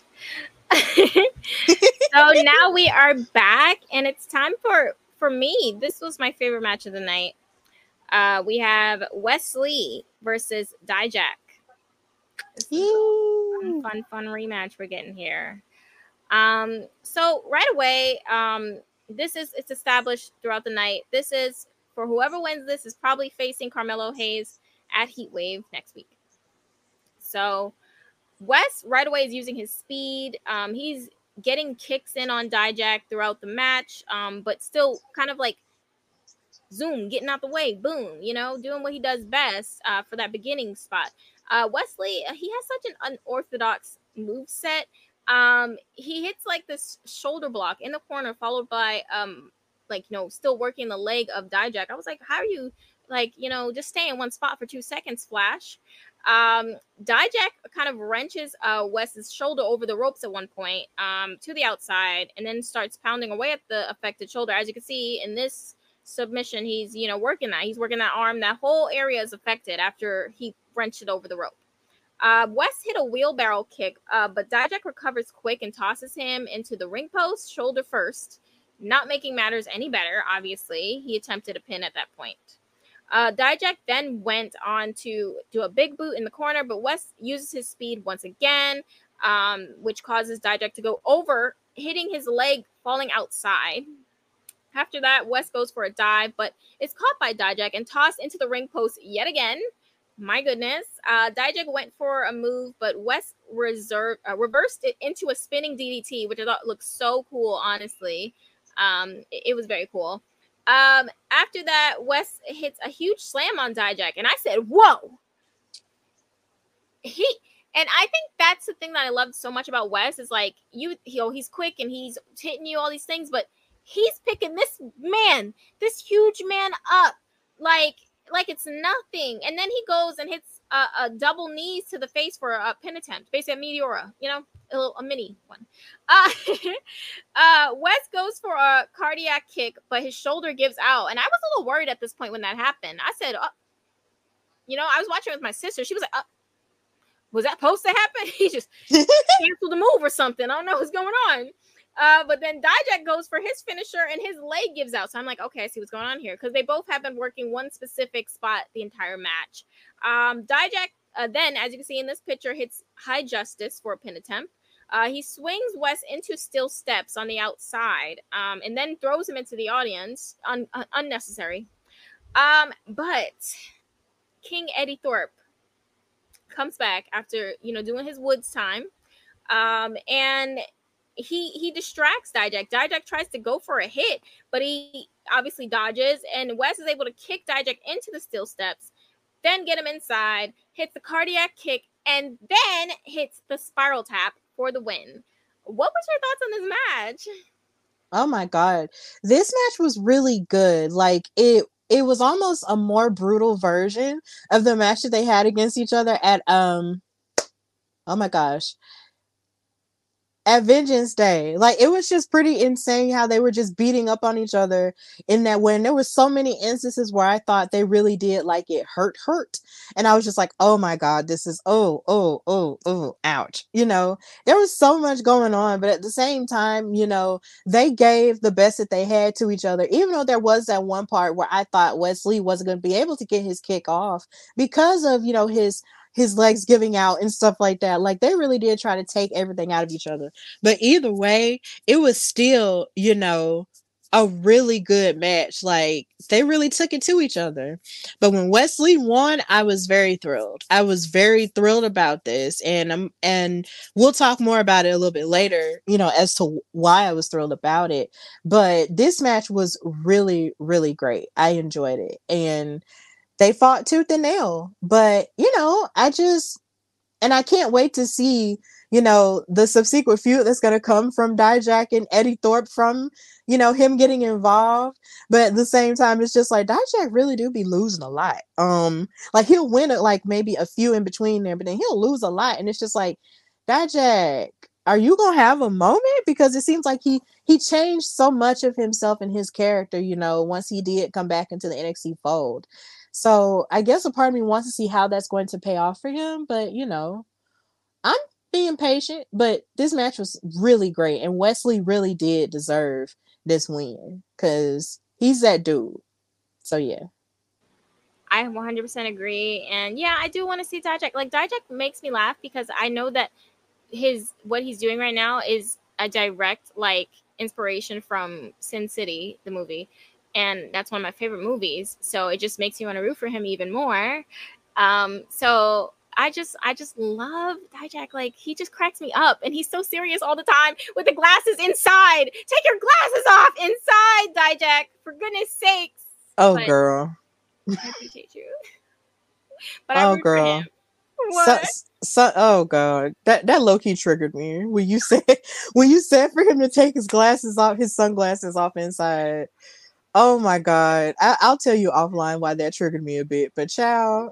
So now we are back, and it's time for me. This was my favorite match of the night. We have Wes Lee versus Dijak. This is a fun rematch we're getting here. So right away, it's established throughout the night. This is for whoever wins. This is probably facing Carmelo Hayes at Heatwave next week. So Wes right away is using his speed. He's getting kicks in on Dijak throughout the match, but still kind of like zoom, getting out the way, boom, doing what he does best for that beginning spot. Wes Lee, he has such an unorthodox move set. He hits like this shoulder block in the corner, followed by still working the leg of Dijak. I was like, how are you just stay in one spot for 2 seconds, Flash? Dijak kind of wrenches Wes's shoulder over the ropes at one point to the outside, and then starts pounding away at the affected shoulder. As you can see in this submission, he's working that arm. That whole area is affected after he wrenched it over the rope. Wes hit a wheelbarrow kick, but Dijak recovers quick and tosses him into the ring post, shoulder first, not making matters any better. Obviously, he attempted a pin at that point. Dijak then went on to do a big boot in the corner, but Wes uses his speed once again, which causes Dijak to go over, hitting his leg, falling outside. After that, Wes goes for a dive, but is caught by Dijak and tossed into the ring post yet again. My goodness. Dijak went for a move, but Wes reversed it into a spinning DDT, which I thought looked so cool, honestly. It was very cool. After that, Wes hits a huge slam on Dijak, and I said, whoa! And I think that's the thing that I loved so much about Wes is like, he's quick and he's hitting you all these things, but he's picking this huge man up like it's nothing. And then he goes and hits a double knees to the face for a pin attempt, basically a Meteora, a mini one. Wes goes for a cardiac kick, but his shoulder gives out. And I was a little worried at this point when that happened. I said, I was watching with my sister. She was like, was that supposed to happen? He just canceled the move or something. I don't know what's going on. But then Dijak goes for his finisher and his leg gives out. So I'm like, okay, I see what's going on here. Because they both have been working one specific spot the entire match. Dijak then, as you can see in this picture, hits High Justice for a pin attempt. He swings Wes into steel steps on the outside and then throws him into the audience. Unnecessary. But King Eddie Thorpe comes back after, doing his Woods time. And he distracts Dijak. Dijak tries to go for a hit, but he obviously dodges, and Wes is able to kick Dijak into the steel steps, then get him inside, hits the cardiac kick, and then hits the spiral tap for the win. What was your thoughts on this match? Oh my God. This match was really good. Like it was almost a more brutal version of the match that they had against each other at oh my gosh, at Vengeance Day. Like it was just pretty insane how they were just beating up on each other in that way. And there were so many instances where I thought they really did like it hurt. And I was just like, oh my God, this is ouch. There was so much going on, but at the same time, they gave the best that they had to each other, even though there was that one part where I thought Wes Lee wasn't going to be able to get his kick off because of, his legs giving out and stuff like that. Like they really did try to take everything out of each other. But either way, it was still, a really good match. Like they really took it to each other. But when Wes Lee won, I was very thrilled. I was very thrilled about this. And we'll talk more about it a little bit later, as to why I was thrilled about it. But this match was really, really great. I enjoyed it. And they fought tooth and nail, but I can't wait to see, the subsequent feud that's going to come from Dijak and Eddie Thorpe from, him getting involved. But at the same time, it's just like Dijak really do be losing a lot. Like he'll win it, like maybe a few in between there, but then he'll lose a lot. And it's just like, Dijak, are you going to have a moment? Because it seems like he changed so much of himself and his character, once he did come back into the NXT fold. So I guess a part of me wants to see how that's going to pay off for him. But you know, I'm being patient. But this match was really great, and Wesley really did deserve this win because he's that dude. So yeah. I 100% agree. And yeah, I do want to see Dijak. Like, Dijak makes me laugh because I know that what he's doing right now is a direct like inspiration from Sin City, the movie. And that's one of my favorite movies. So it just makes me want to root for him even more. So I just love Dijak. Like, he just cracks me up, and he's so serious all the time with the glasses inside. Take your glasses off inside, Dijak, for goodness sakes. Oh, But girl. I appreciate you. But I Oh, root for girl. him. What? Oh god, that low key triggered me when you said for him to take his sunglasses off inside. Oh my god, I'll tell you offline why that triggered me a bit. But child,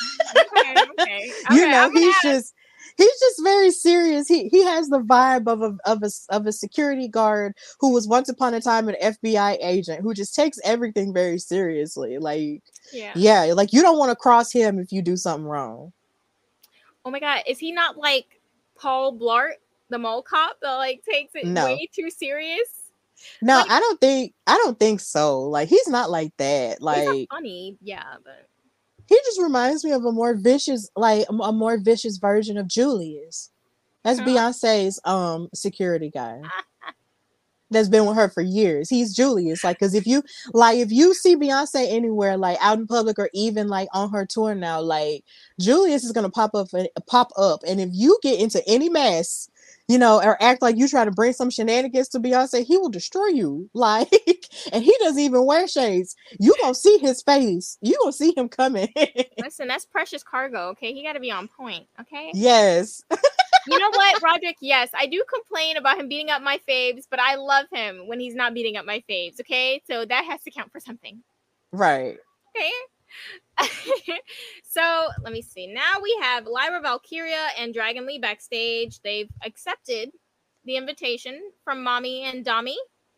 Okay. you Okay, know he's just very serious. He has the vibe of a security guard who was once upon a time an FBI agent who just takes everything very seriously. Like, yeah, like you don't want to cross him if you do something wrong. Oh my god, is he not like Paul Blart, the mall cop that like takes it No. way too serious? No, Like, I don't think so. Like, he's not like that. he's not Like, funny, yeah, but he just reminds me of a more vicious, version of Julius. That's Beyonce's security guy. That's been with her for years. He's Julius. Like, because if you see Beyonce anywhere, like out in public or even like on her tour now, like Julius is gonna pop up. And if you get into any mess, you know, or act like you try to bring some shenanigans to Beyonce, he will destroy you. Like, and he doesn't even wear shades. You gonna see his face. You gonna see him coming. listen, that's precious cargo, okay? He gotta be on point, okay? Yes. You know what, Roderick? Yes, I do complain about him beating up my faves, but I love him when he's not beating up my faves, okay? So that has to count for something. Right. Okay. So let me see. Now we have Lyra Valkyria and Dragon Lee backstage. They've accepted the invitation from Mommy and Dami.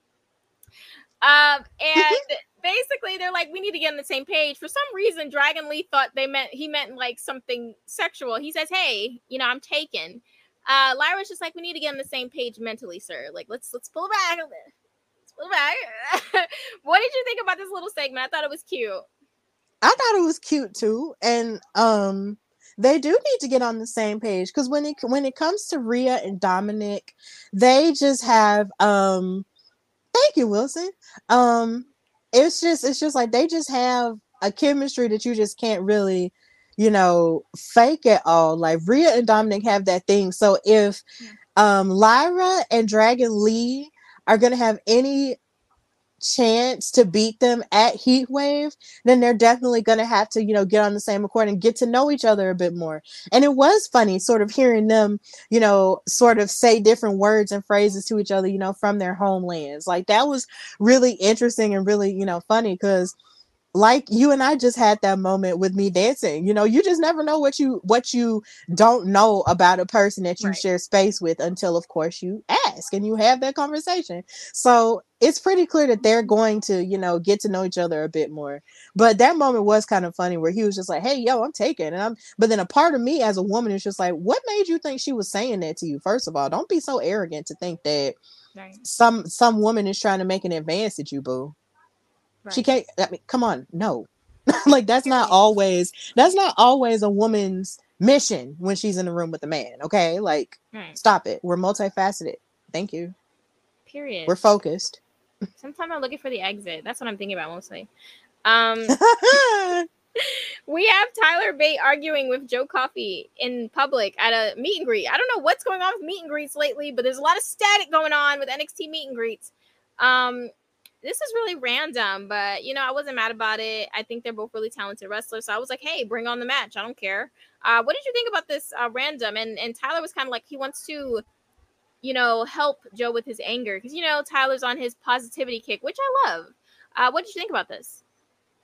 And basically they're like, we need to get on the same page. For some reason, Dragon Lee thought he meant like something sexual. He says, hey, you know, I'm taken. Lyra's just like, we need to get on the same page mentally, sir. Like, let's pull it back a little bit. Let's pull it back. What did you think about this little segment? I thought it was cute. I thought it was cute too. And they do need to get on the same page because when it comes to Rhea and Dominic, they just have thank you, Wilson. It's just like they just have a chemistry that you just can't really, you know, fake at all. Like Rhea and Dominic have that thing. So if Lyra and Dragon Lee are gonna have any chance to beat them at Heatwave, then they're definitely going to have to, you know, get on the same accord and get to know each other a bit more. And it was funny sort of hearing them, you know, sort of say different words and phrases to each other, you know, from their homelands. Like that was really interesting and really, you know, funny because like you and I just had that moment with Me Dancing. You know, you just never know what you don't know about a person that you share space with until, of course, you ask and you have that conversation. So it's pretty clear that they're going to, you know, get to know each other a bit more. But that moment was kind of funny where he was just like, hey, yo, I'm taken. But then a part of me as a woman is just like, what made you think she was saying that to you? First of all, don't be so arrogant to think that some woman is trying to make an advance at you, boo. Right. She can't. I mean, come on, no. Like that's not always a woman's mission when she's in the room with a man. Okay, like stop it. We're multifaceted. Thank you. Period. We're focused. Sometimes I'm looking for the exit. That's what I'm thinking about mostly. We have Tyler Bate arguing with Joe Coffey in public at a meet and greet. I don't know what's going on with meet and greets lately, but there's a lot of static going on with NXT meet and greets. This is really random, but, you know, I wasn't mad about it. I think they're both really talented wrestlers. So I was like, hey, bring on the match. I don't care. What did you think about this random? And Tyler was kind of like, he wants to, you know, help Joe with his anger. Because, you know, Tyler's on his positivity kick, which I love. What did you think about this?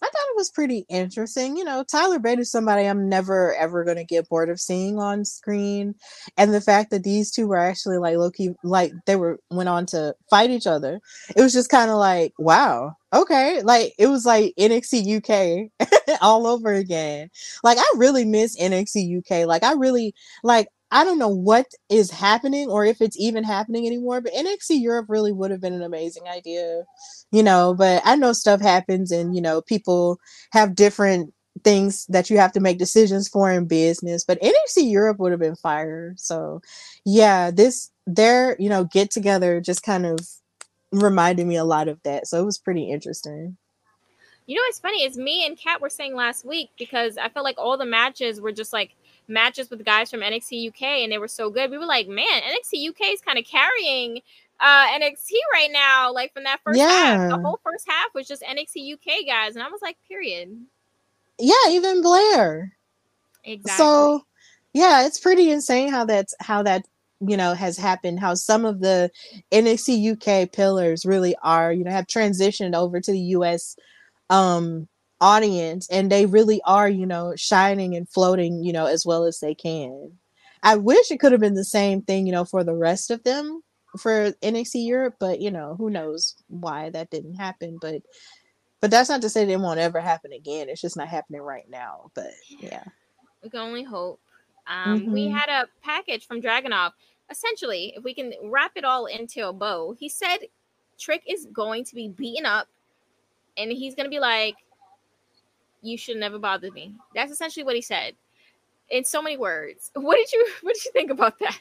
I thought it was pretty interesting. You know, Tyler Bate is somebody I'm never ever gonna get bored of seeing on screen, and the fact that these two were actually like low key, like they went on to fight each other. It was just kind of like, wow, okay, like it was like NXT UK all over again. Like I really miss NXT UK. Like I really like. I don't know what is happening or if it's even happening anymore, but NXT Europe really would have been an amazing idea, you know, but I know stuff happens and, you know, people have different things that you have to make decisions for in business, but NXT Europe would have been fire. So yeah, their, you know, get together just kind of reminded me a lot of that. So it was pretty interesting. You know what's funny is me and Kat were saying last week, because I felt like all the matches were just like matches with guys from NXT UK and they were so good. We were like, man, NXT UK is kind of carrying NXT right now. Like from that first half, the whole first half was just NXT UK guys. And I was like, period. Yeah, even Blair. Exactly. So yeah, it's pretty insane how that you know has happened, how some of the NXT UK pillars really are, you know, have transitioned over to the US audience, and they really are, you know, shining and floating, you know, as well as they can. I wish it could have been the same thing, you know, for the rest of them for NXT Europe, but you know, who knows why that didn't happen. But that's not to say that it won't ever happen again. It's just not happening right now. But yeah. We can only hope. Mm-hmm. We had a package from Dragunov. Essentially, if we can wrap it all into a bow, he said Trick is going to be beaten up and he's going to be like, you should never bother me. That's essentially what he said in so many words. What did you think about that?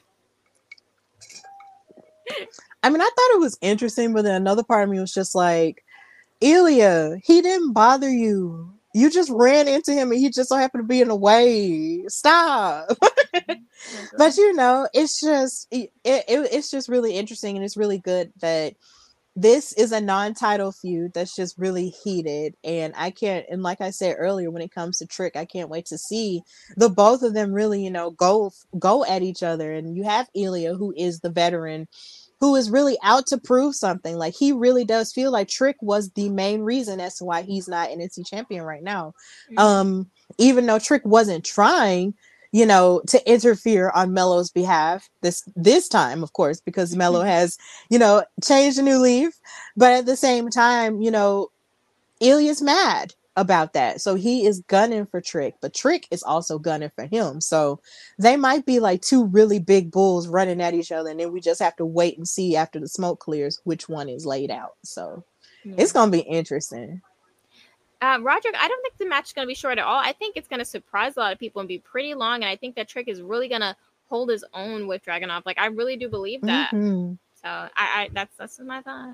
I mean, I thought it was interesting, but then another part of me was just like, Ilya, he didn't bother you. You just ran into him and he just so happened to be in the way. Stop. But you know, it's just it's just really interesting, and it's really good that this is a non-title feud that's just really heated. And like I said earlier, when it comes to Trick, I can't wait to see the both of them really, you know, go at each other. And you have Ilya, who is the veteran, who is really out to prove something. Like he really does feel like Trick was the main reason as to why he's not NXT champion right now. Mm-hmm. Even though Trick wasn't trying, you know, to interfere on Melo's behalf this time, of course, because Melo has, you know, changed a new leaf. But at the same time, you know, Ilya's mad about that. So he is gunning for Trick, but Trick is also gunning for him. So they might be like two really big bulls running at each other, and then we just have to wait and see after the smoke clears which one is laid out. So it's going to be interesting. Roderick, I don't think the match is going to be short at all. I think it's going to surprise a lot of people and be pretty long. And I think that Trick is really going to hold his own with Dragunov. Like, I really do believe that. Mm-hmm. So that's my thought.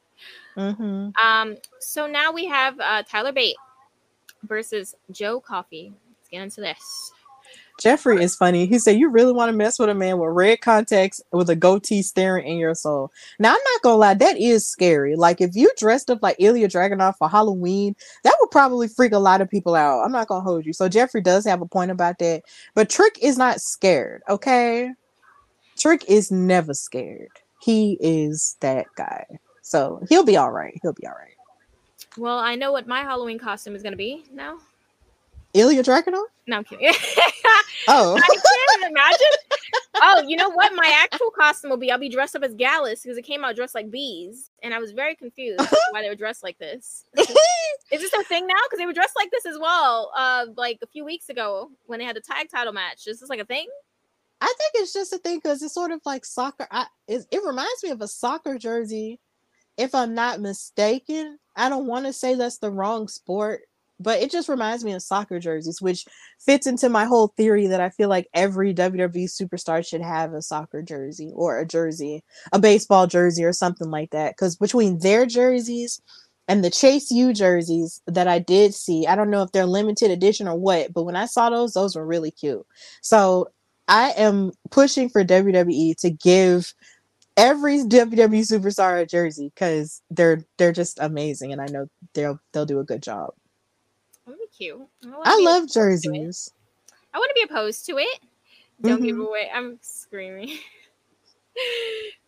Mm-hmm. So now we have Tyler Bate versus Joe Coffey. Let's get into this. Jeffrey is funny. He said, you really want to mess with a man with red contacts with a goatee staring in your soul. Now, I'm not going to lie. That is scary. Like, if you dressed up like Ilya Dragunov for Halloween, that would probably freak a lot of people out. I'm not going to hold you. So Jeffrey does have a point about that. But Trick is not scared, okay? Trick is never scared. He is that guy. So he'll be all right. He'll be all right. Well, I know what my Halloween costume is going to be now. Ilya Dragunov? No, I'm kidding. Oh. I can't imagine. Oh, you know what? My actual costume will be, I'll be dressed up as Gallus because it came out dressed like bees. And I was very confused why they were dressed like this. Is this a thing now? Because they were dressed like this as well, like a few weeks ago when they had the tag title match. Is this like a thing? I think it's just a thing because it's sort of like soccer. It reminds me of a soccer jersey, if I'm not mistaken. I don't want to say that's the wrong sport, but it just reminds me of soccer jerseys, which fits into my whole theory that I feel like every WWE superstar should have a soccer jersey or a baseball jersey or something like that. Because between their jerseys and the Chase U jerseys that I did see, I don't know if they're limited edition or what, but when I saw those were really cute. So I am pushing for WWE to give every WWE superstar a jersey because they're just amazing, and I know they'll do a good job. That'd be cute. I love jerseys. I want to be opposed to it. Don't give away. I'm screaming.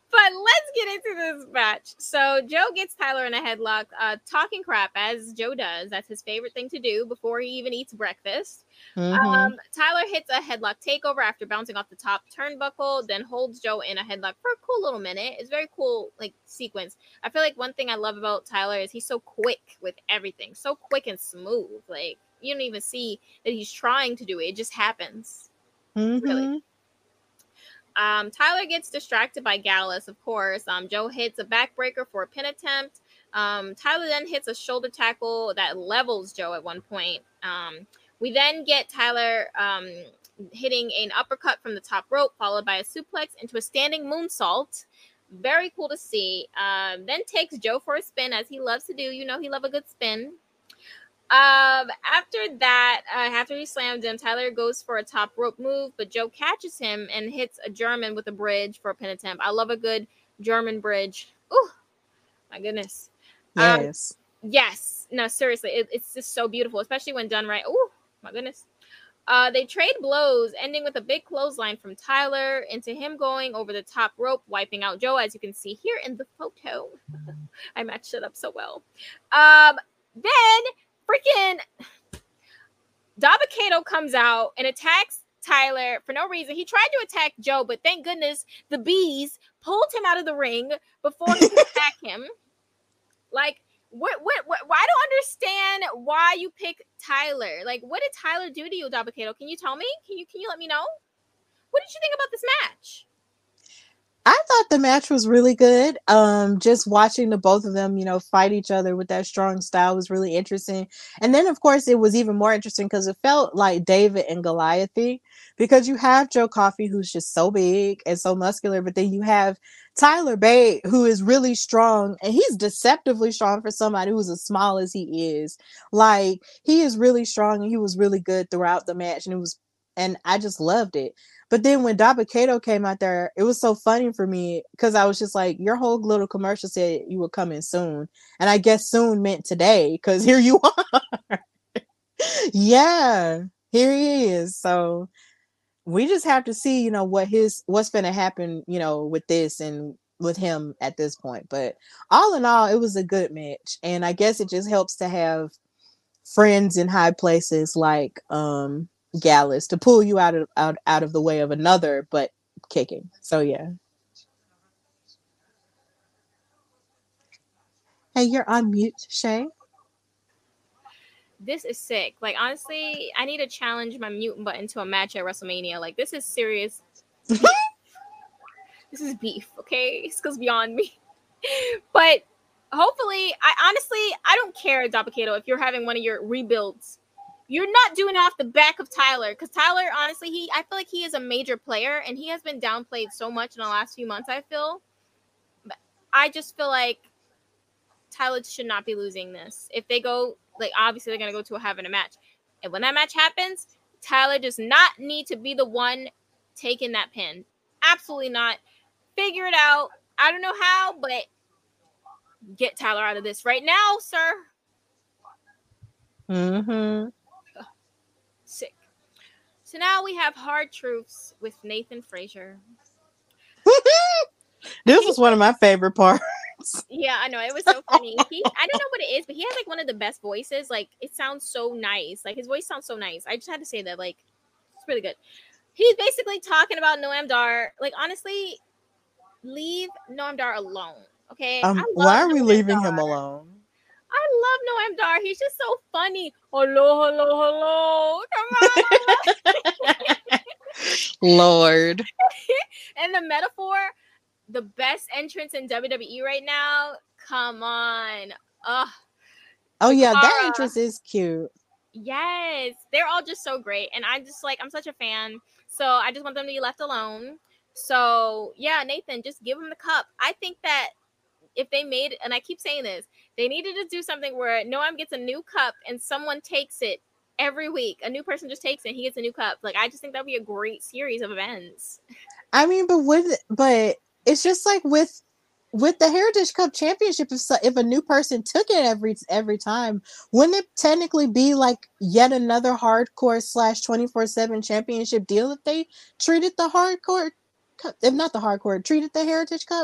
But let's get into this match. So Joe gets Tyler in a headlock, talking crap as Joe does. That's his favorite thing to do before he even eats breakfast. Tyler hits a headlock takeover after bouncing off the top turnbuckle, then holds Joe in a headlock for a cool little minute. It's very cool, like, sequence. I feel like one thing I love about Tyler is he's so quick with everything, so quick and smooth. Like, you don't even see that he's trying to do it; it just happens. Really. Tyler gets distracted by Gallus, of course. Joe hits a backbreaker for a pin attempt. Tyler then hits a shoulder tackle that levels Joe at one point. We then get Tyler hitting an uppercut from the top rope, followed by a suplex into a standing moonsault. Very cool to see. Then takes Joe for a spin, as he loves to do. You know he loves a good spin. After that, after he slammed him, Tyler goes for a top rope move, but Joe catches him and hits a German with a bridge for a pin attempt. I love a good German bridge. Oh, my goodness. Yes. Yes. No, seriously. It's just so beautiful, especially when done right. Oh, my goodness. They trade blows, ending with a big clothesline from Tyler into him going over the top rope, wiping out Joe, as you can see here in the photo. I matched it up so well. Then freaking Dabba-Kato comes out and attacks Tyler for no reason. He tried to attack Joe, but thank goodness the bees pulled him out of the ring before he could attack him. Like, what? I don't understand why you pick Tyler. Like, what did Tyler do to you, Dabba-Kato? Can you tell me? Can you let me know? What did you think about this match? I thought the match was really good. Just watching the both of them, fight each other with that strong style was really interesting. And then, of course, it was even more interesting because it felt like David and Goliath-y, because you have Joe Coffey, who's just so big and so muscular, but then you have Tyler Bate, who is really strong, and he's deceptively strong for somebody who's as small as he is. Like, he is really strong, and he was really good throughout the match, and I just loved it. But then when Dabba-Kato came out there, it was so funny for me because I was just like, your whole little commercial said you were coming soon. And I guess soon meant today, because here you are. Yeah, here he is. So we just have to see, what's going to happen, with this and with him at this point. But all in all, it was a good match. And I guess it just helps to have friends in high places like Gallus to pull you out of the way of another but kicking. So yeah. Hey, you're on mute, Shay. This is sick. Like, honestly, I need to challenge my mute button to a match at WrestleMania. Like, this is serious. This is beef, okay? This goes beyond me. But hopefully, I don't care, Dabba-Kato, if you're having one of your rebuilds. You're not doing it off the back of Tyler, because Tyler, honestly, I feel like he is a major player, and he has been downplayed so much in the last few months, I feel. But I just feel like Tyler should not be losing this. If they go, like, obviously they're going to go to having a match. And when that match happens, Tyler does not need to be the one taking that pin. Absolutely not. Figure it out. I don't know how, but get Tyler out of this right now, sir. Mm-hmm. Sick. So now we have Hard Truths with Nathan Frazier. This was one of my favorite parts. Yeah, I know. It was so funny. I don't know what it is, but he has like one of the best voices. Like, it sounds so nice. Like, his voice sounds so nice. I just had to say that. Like, it's really good. He's basically talking about Noam Dar. Like, honestly, leave Noam Dar alone. Okay? Why are we leaving him alone? I love Noam Dar. He's just so funny. Hello. Come on. Lord. And the metaphor, the best entrance in WWE right now. Come on. Oh, yeah. That entrance is cute. Yes. They're all just so great. And I'm such a fan. So I just want them to be left alone. So, yeah, Nathan, just give him the cup. I think that if they made, and I keep saying this, they needed to do something where Noam gets a new cup and someone takes it every week. A new person just takes it and he gets a new cup. Like, I just think that would be a great series of events. I mean, but it's just like with the Heritage Cup Championship, if a new person took it every time, wouldn't it technically be like yet another hardcore / 24/7 championship deal if they treated the hardcore, if not the hardcore, treated the Heritage Cup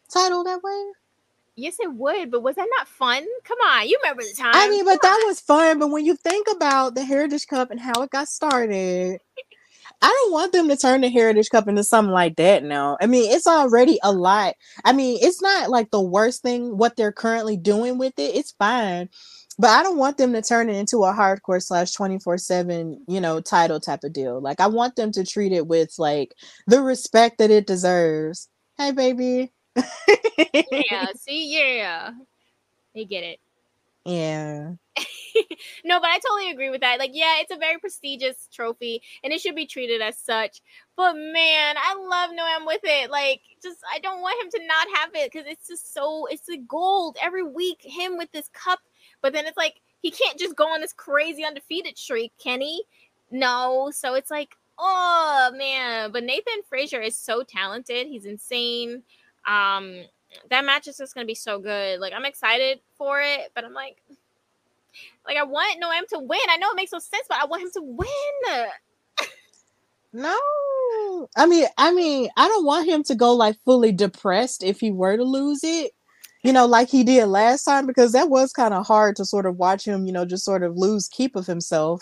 title that way? Yes, it would, but was that not fun? Come on, you remember the time. I mean, but that was fun. But when you think about the Heritage Cup and how it got started, I don't want them to turn the Heritage Cup into something like that now. I mean, it's already a lot. I mean, it's not like the worst thing what they're currently doing with it. It's fine. But I don't want them to turn it into a hardcore / 24/7, title type of deal. Like, I want them to treat it with like the respect that it deserves. Hey, baby. Yeah, see, yeah. They get it. Yeah. No, but I totally agree with that. Like, yeah, it's a very prestigious trophy and it should be treated as such. But man, I love Noam with it. Like, just I don't want him to not have it because it's just it's the gold every week, him with this cup. But then it's like he can't just go on this crazy undefeated streak, can he? No. So it's like, oh man. But Nathan Frazier is so talented. He's insane. That match is just gonna be so good. Like, I'm excited for it, but I'm like I want Noam to win. I know it makes no sense, but I want him to win. No. I mean, I don't want him to go like fully depressed if he were to lose it, like he did last time, because that was kind of hard to sort of watch him, just sort of lose keep of himself.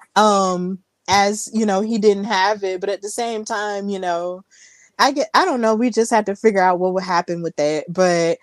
As, he didn't have it, but at the same time, I don't know, we just had to figure out what would happen with that. But,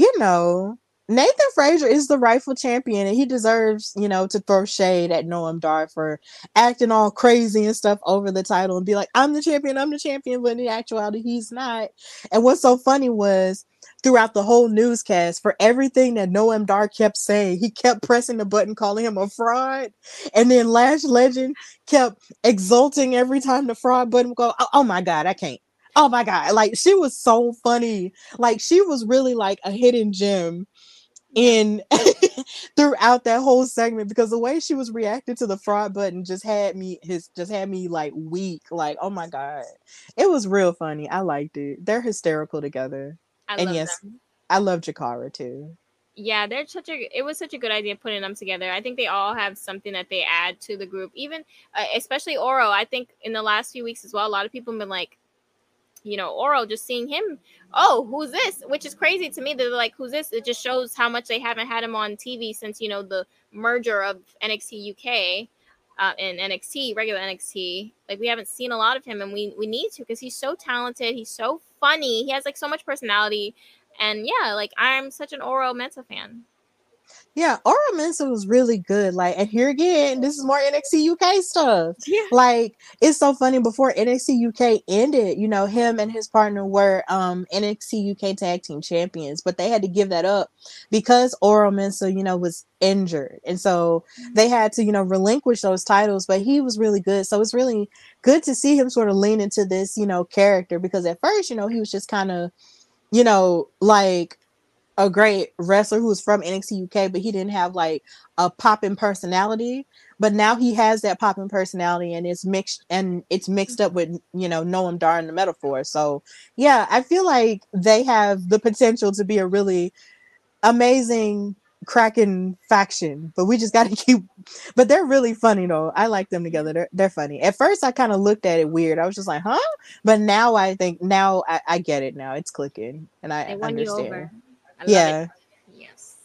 Nathan Frazier is the rightful champion, and he deserves, to throw shade at Noam Dar for acting all crazy and stuff over the title and be like, I'm the champion, but in actuality, he's not. And what's so funny was throughout the whole newscast, for everything that Noam Dar kept saying, he kept pressing the button, calling him a fraud. And then Lash Legend kept exulting every time the fraud button would go, oh my God, I can't. Oh my God. Like, she was so funny. Like, she was really like a hidden gem in throughout that whole segment, because the way she was reacting to the fraud button just had me like weak. Like, oh my God, it was real funny. I liked it. They're hysterical together. And yes, them. I love Jakara too. Yeah, it was such a good idea putting them together. I think they all have something that they add to the group, even especially Oro. I think in the last few weeks as well, a lot of people have been like, Oro, just seeing him, oh, who's this? Which is crazy to me. They're like, who's this? It just shows how much they haven't had him on TV since, the merger of NXT UK and NXT, regular NXT. Like, we haven't seen a lot of him, and we need to, because he's so talented. He's so funny. He has, like, so much personality. And, yeah, like, I'm such an Oro Mensah fan. Yeah, Oro Mensah was really good. Like, and here again, this is more NXT UK stuff. Yeah. Like, it's so funny, before NXT UK ended, him and his partner were NXT UK Tag Team Champions, but they had to give that up because Oro Mensah, was injured. And so they had to, relinquish those titles, but he was really good. So it's really good to see him sort of lean into this, character, because at first, he was just kind of, like a great wrestler who was from NXT UK, but he didn't have like a popping personality. But now he has that popping personality, and it's mixed up with, Noam Dar and the Metaphor. So yeah, I feel like they have the potential to be a really amazing cracking faction, but we just got to but they're really funny though. I like them together. They're funny. At first I kind of looked at it weird. I was just like, huh? But now I think I get it now. It's clicking and I understand. You over. It. Yes.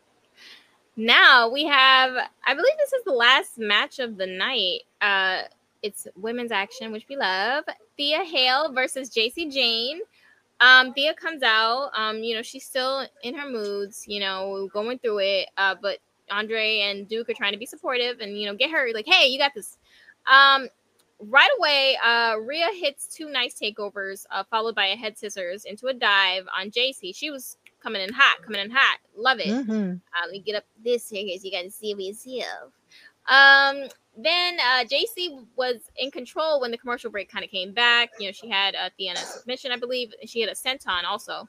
Now we have, I believe this is the last match of the night. It's women's action, which we love. Thea Hale versus Jacy Jayne. Thea comes out. She's still in her moods, going through it. But Andre and Duke are trying to be supportive and, get her like, hey, you got this. Right away, Rhea hits 2 nice takeovers, followed by a head scissors into a dive on Jacy. She was coming in hot. Love it. Mm-hmm. Let me get up this here so you guys see for yourself. Then Jacy was in control when the commercial break kind of came back. She had Thea in a submission, I believe. She had a senton also.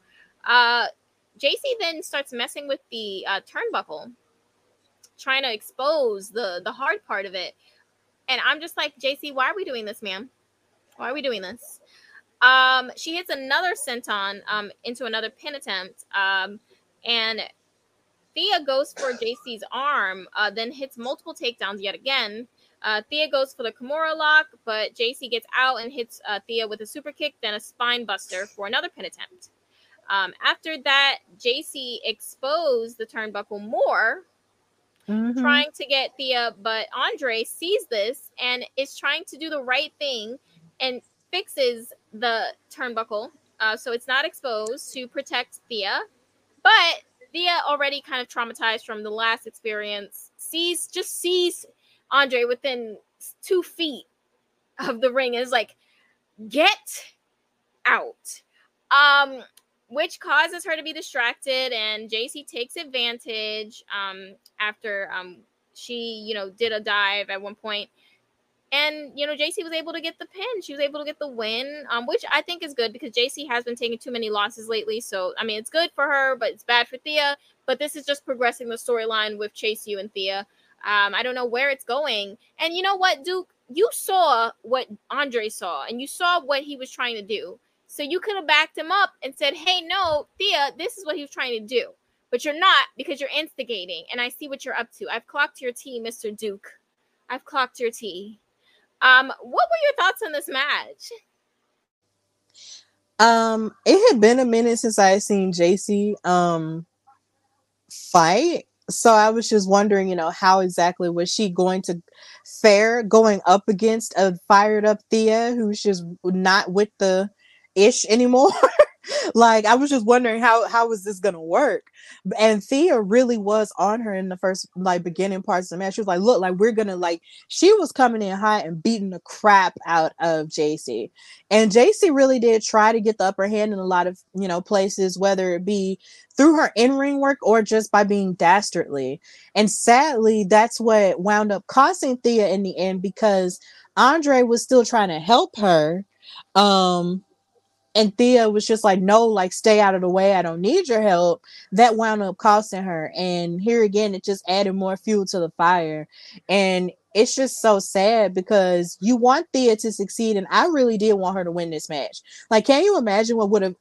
Jacy then starts messing with the turnbuckle, trying to expose the hard part of it. And I'm just like, Jacy, why are we doing this, ma'am? Why are we doing this? She hits another senton into another pin attempt. And Thea goes for Jacy's arm, then hits multiple takedowns yet again. Thea goes for the Kimura lock, but Jacy gets out and hits Thea with a super kick, then a spine buster for another pin attempt. After that, JC exposed the turnbuckle more, trying to get Thea, but Andre sees this and is trying to do the right thing and fixes the turnbuckle, so it's not exposed, to protect Thea. But Thea, already kind of traumatized from the last experience, sees Andre within 2 feet of the ring and is like, get out. Which causes her to be distracted, and JC takes advantage after she, did a dive at one point. And, JC was able to get the pin. She was able to get the win, which I think is good because JC has been taking too many losses lately. So, I mean, it's good for her, but it's bad for Thea. But this is just progressing the storyline with Chase U and Thea. I don't know where it's going. And you know what, Duke? You saw what Andre saw, and you saw what he was trying to do. So you could have backed him up and said, hey, no, Thea, this is what he was trying to do. But you're not, because you're instigating. And I see what you're up to. I've clocked your T, Mr. Duke. I've clocked your T. What were your thoughts on this match? It had been a minute since I had seen JC fight. So I was just wondering, how exactly was she going to fare going up against a fired up Thea who's just not with the ish anymore. Like, I was just wondering how was this gonna work. And Thea really was on her in the first beginning parts of the match. She was like, look, like, we're gonna, she was coming in hot and beating the crap out of JC. And JC really did try to get the upper hand in a lot of places, whether it be through her in-ring work or just by being dastardly. And sadly, that's what wound up costing Thea in the end, because Andre was still trying to help her. And Thea was just like, no, stay out of the way. I don't need your help. That wound up costing her. And here again, it just added more fuel to the fire. And it's just so sad because you want Thea to succeed. And I really did want her to win this match. Can you imagine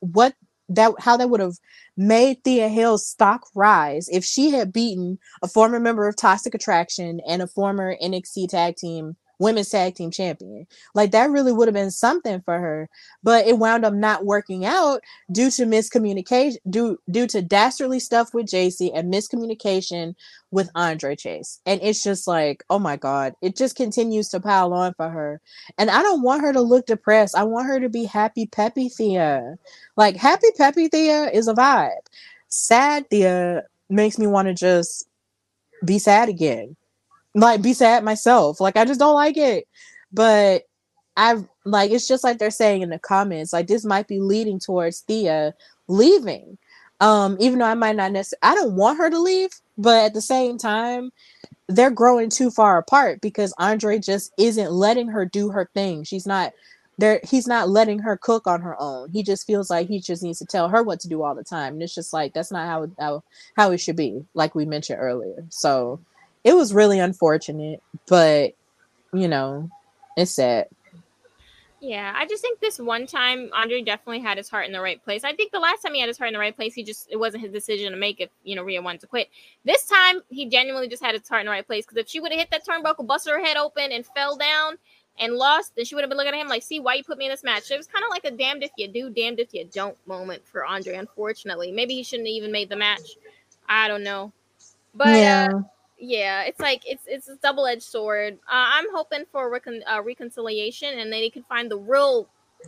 how that would have made Thea Hale's stock rise if she had beaten a former member of Toxic Attraction and a former NXT women's tag team champion? That really would have been something for her, but it wound up not working out due to miscommunication, due to dastardly stuff with JC and miscommunication with Andre Chase. And it's just oh my God, it just continues to pile on for her. And I don't want her to look depressed. I want her to be happy, peppy Thea. Happy, peppy Thea is a vibe. Sad Thea makes me want to just be sad again. Be sad myself. I just don't like it. But it's just like they're saying in the comments, this might be leading towards Thea leaving. Even though I might not necessarily, I don't want her to leave, but at the same time, they're growing too far apart because Andre just isn't letting her do her thing. He's not letting her cook on her own. He just feels like he just needs to tell her what to do all the time. And it's just that's not how it should be, like we mentioned earlier. So it was really unfortunate, but it's sad. Yeah, I just think this one time Andre definitely had his heart in the right place. I think the last time he had his heart in the right place, it wasn't his decision to make if Rhea wanted to quit. This time he genuinely just had his heart in the right place, because if she would have hit that turnbuckle, busted her head open, and fell down and lost, then she would have been looking at him like, see, why you put me in this match? So it was kind of like a damned if you do, damned if you don't moment for Andre, unfortunately. Maybe he shouldn't have even made the match. I don't know. But yeah, it's it's a double-edged sword. I'm hoping for reconciliation, and they can find the real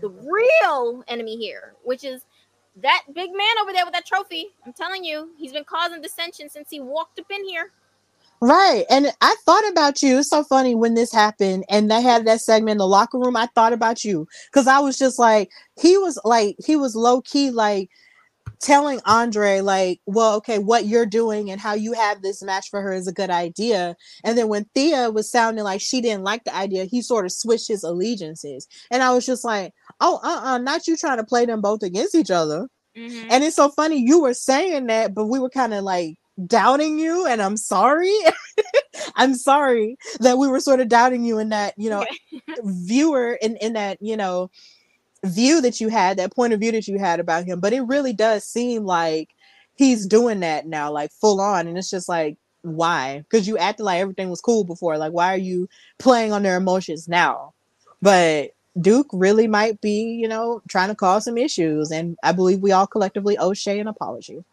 enemy here, which is that big man over there with that trophy. I'm telling you, he's been causing dissension since he walked up in here. Right. And I thought about you. It's so funny when this happened and they had that segment in the locker room. I thought about you because I was just he was low key telling Andre well, okay, what you're doing and how you have this match for her is a good idea. And then when Thea was sounding like she didn't like the idea, he sort of switched his allegiances. And I was just not you trying to play them both against each other. Mm-hmm. And it's so funny you were saying that, but we were kind of doubting you, and I'm sorry. I'm sorry that we were sort of doubting you in that, viewer in that, view that you had, that point of view that you had about him. But it really does seem like he's doing that now, full on. And it's just why? Because you acted like everything was cool before. Why are you playing on their emotions now? But Duke really might be, trying to cause some issues. And I believe we all collectively owe Shay an apology.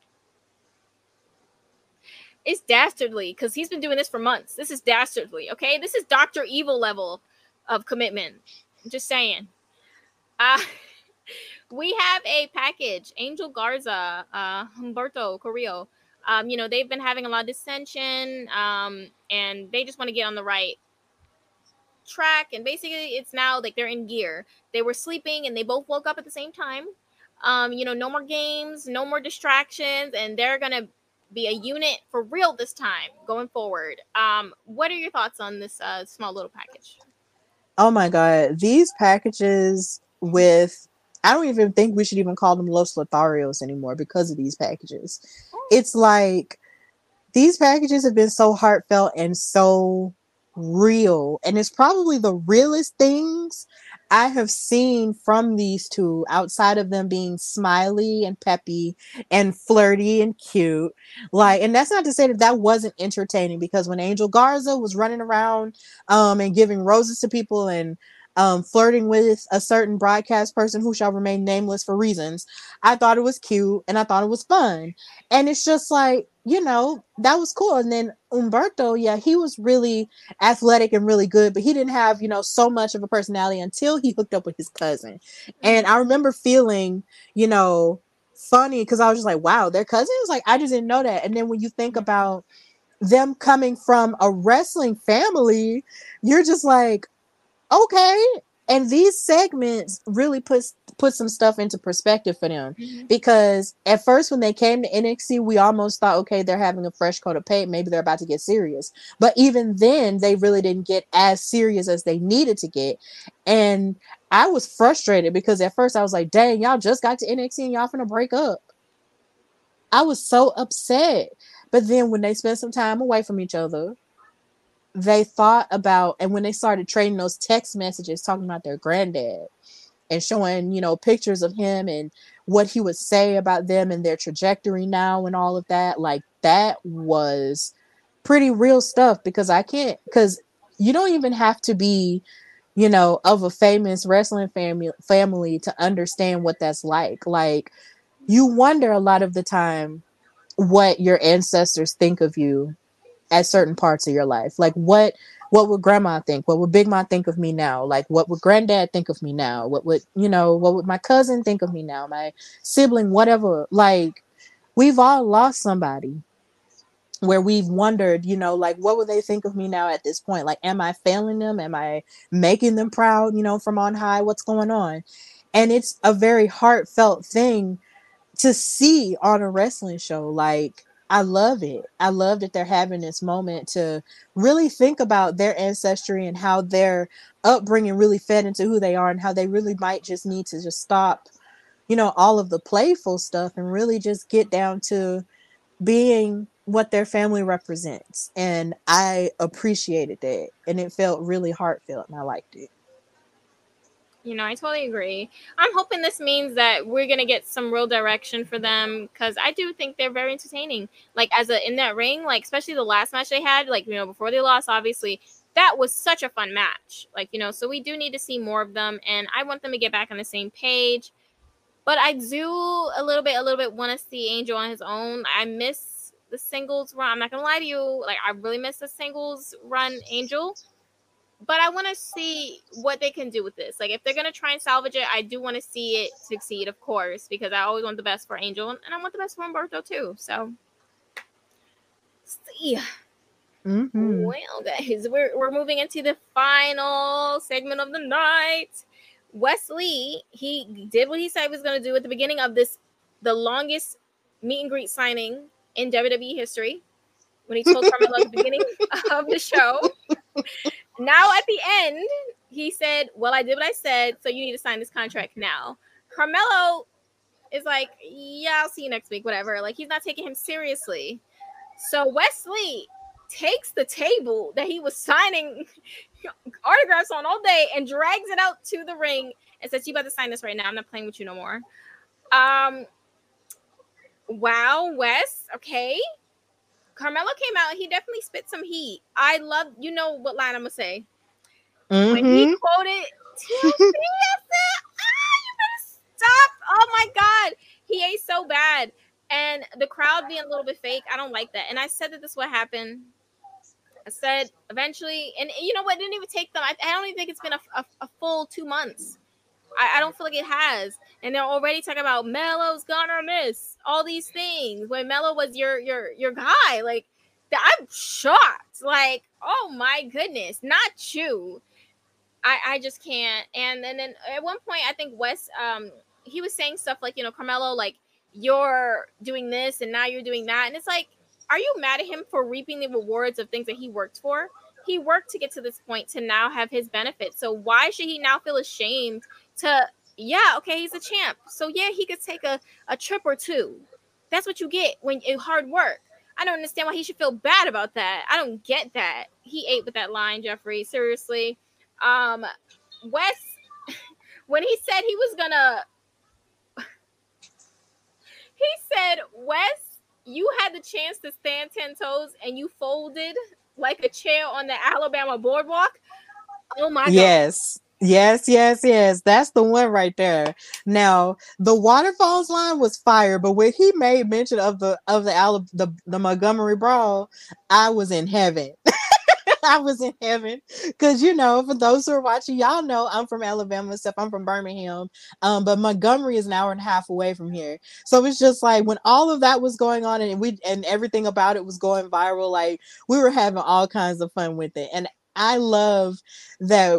It's dastardly because he's been doing this for months. This is dastardly, okay? This is Dr. Evil level of commitment. I'm just saying. We have a package. Angel Garza, Humberto Carrillo. They've been having a lot of dissension, and they just want to get on the right track. And basically, it's now like they're in gear. They were sleeping, and they both woke up at the same time. No more games, no more distractions, and they're gonna be a unit for real this time going forward. What are your thoughts on this small little package? Oh my God. These packages with, I don't even think we should even call them Los Lotharios anymore because of these packages. It's like these packages have been so heartfelt and so real. And it's probably the realest things I have seen from these two outside of them being smiley and peppy and flirty and cute. And that's not to say that wasn't entertaining, because when Angel Garza was running around and giving roses to people and flirting with a certain broadcast person who shall remain nameless for reasons, I thought it was cute and I thought it was fun. And it's just like, that was cool. And then Humberto, yeah, he was really athletic and really good, but he didn't have, so much of a personality until he hooked up with his cousin. And I remember feeling, funny because I was just like, wow, they're cousins? Like, I just didn't know that. And then when you think about them coming from a wrestling family, you're just like, okay. And these segments really put some stuff into perspective for them, because at first when they came to NXT, we almost thought, okay, they're having a fresh coat of paint, maybe they're about to get serious. But even then, they really didn't get as serious as they needed to get. And I was frustrated because at first I was like, dang, y'all just got to NXT and y'all finna break up. I was so upset. But then when they spent some time away from each other, they thought about, and when they started trading those text messages talking about their granddad and showing, pictures of him and what he would say about them and their trajectory now and all of that, like, that was pretty real stuff. Because you don't even have to be, of a famous wrestling family to understand what that's like. Like, you wonder a lot of the time what your ancestors think of you at certain parts of your life. Like, what would grandma think? What would Big Mom think of me now? Like, what would granddad think of me now? What would my cousin think of me now? My sibling, whatever. Like, we've all lost somebody where we've wondered, like, what would they think of me now at this point? Like, am I failing them? Am I making them proud, from on high? What's going on? And it's a very heartfelt thing to see on a wrestling show. Like, I love it. I love that they're having this moment to really think about their ancestry and how their upbringing really fed into who they are, and how they really might just need to just stop, all of the playful stuff and really just get down to being what their family represents. And I appreciated that. And it felt really heartfelt and I liked it. I totally agree. I'm hoping this means that we're going to get some real direction for them, because I do think they're very entertaining. Like, in that ring, like, especially the last match they had, like, before they lost, obviously, that was such a fun match. Like, so we do need to see more of them, and I want them to get back on the same page. But I do a little bit want to see Angel on his own. I miss the singles run. I'm not going to lie to you. Like, I really miss the singles run Angel. But I want to see what they can do with this. Like, if they're going to try and salvage it, I do want to see it succeed, of course, because I always want the best for Angel, and I want the best for Humberto, too. So, see. Well, guys, we're moving into the final segment of the night. Wes Lee, he did what he said he was going to do at the beginning of this, the longest meet and greet signing in WWE history, when he told Carmelo at the beginning of the show. Now at the end, he said, well, I did what I said, so you need to sign this contract now. Carmelo is like, yeah, I'll see you next week, whatever. Like, he's not taking him seriously. So Wes Lee takes the table that he was signing autographs on all day and drags it out to the ring and says, you about to sign this right now. I'm not playing with you no more. Wow, Wes, okay. Carmelo came out, he definitely spit some heat. I love, what line I'm going to say. When he quoted TLC, I said, you better stop. Oh my God. He ate so bad. And the crowd being a little bit fake, I don't like that. And I said that this would happen. I said eventually, and you know what? It didn't even take them. I don't even think it's been a full 2 months. I don't feel like it has. And they're already talking about Melo's gonna miss all these things when Melo was your guy. Like, I'm shocked. Like, oh my goodness, not you. I just can't. And then at one point, I think Wes, he was saying stuff like, Carmelo, like, you're doing this and now you're doing that. And it's like, are you mad at him for reaping the rewards of things that he worked for? He worked to get to this point to now have his benefits. So why should he now feel ashamed to, okay, he's a champ. So yeah, he could take a trip or two. That's what you get when you hard work. I don't understand why he should feel bad about that. I don't get that. He ate with that line, Jeffrey. Seriously. Wes, when he said he was gonna, he said, Wes, you had the chance to stand 10 toes and you folded like a chair on the Alabama boardwalk. Oh my God. Yes. That's the one right there. Now, the waterfalls line was fire, but when he made mention of the Montgomery Brawl, I was in heaven. I was in heaven because, for those who are watching, y'all know I'm from Alabama stuff. I'm from Birmingham, but Montgomery is an hour and a half away from here. So it's just like when all of that was going on and everything about it was going viral, like we were having all kinds of fun with it. And I love that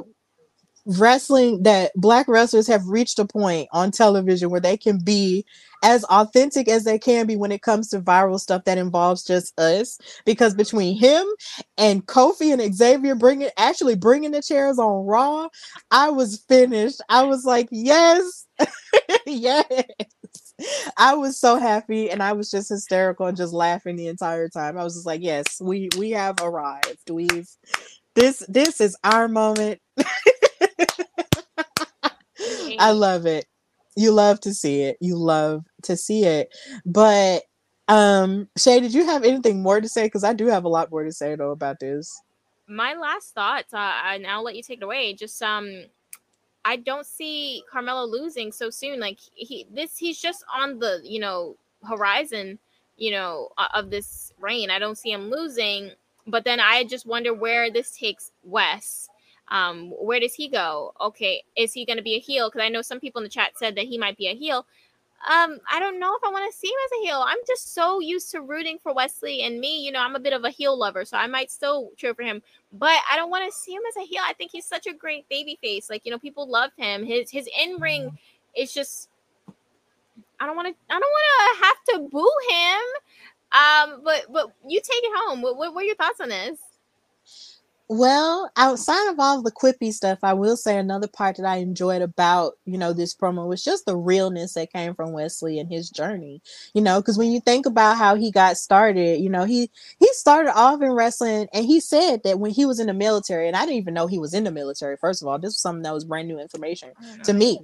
Black wrestlers have reached a point on television where they can be as authentic as they can be when it comes to viral stuff that involves just us, because between him and Kofi and Xavier bringing the chairs on Raw, I was finished. I was like, yes. Yes. I was so happy and I was just hysterical and just laughing the entire time. I was just like, yes, we have arrived. This is our moment. I love it. You love to see it. But Shay, did you have anything more to say? Because I do have a lot more to say though about this. My last thoughts, and I'll let you take it away. Just I don't see Carmelo losing so soon. Like he's just on the horizon of this reign. I don't see him losing. But then I just wonder where this takes Wes. Where does he go? Okay, is he going to be a heel? Because I know some people in the chat said that he might be a heel. I don't know if I want to see him as a heel. I'm just so used to rooting for Wesley, and me, I'm a bit of a heel lover, so I might still cheer for him. But I don't want to see him as a heel. I think he's such a great baby face. Like, people love him. His in ring is just. I don't want to have to boo him. But you take it home. What are your thoughts on this? Well, outside of all the quippy stuff, I will say another part that I enjoyed about, this promo was just the realness that came from Wesley and his journey, because when you think about how he got started, he started off in wrestling and he said that when he was in the military, and I didn't even know he was in the military. First of all, this was something that was brand new information to me,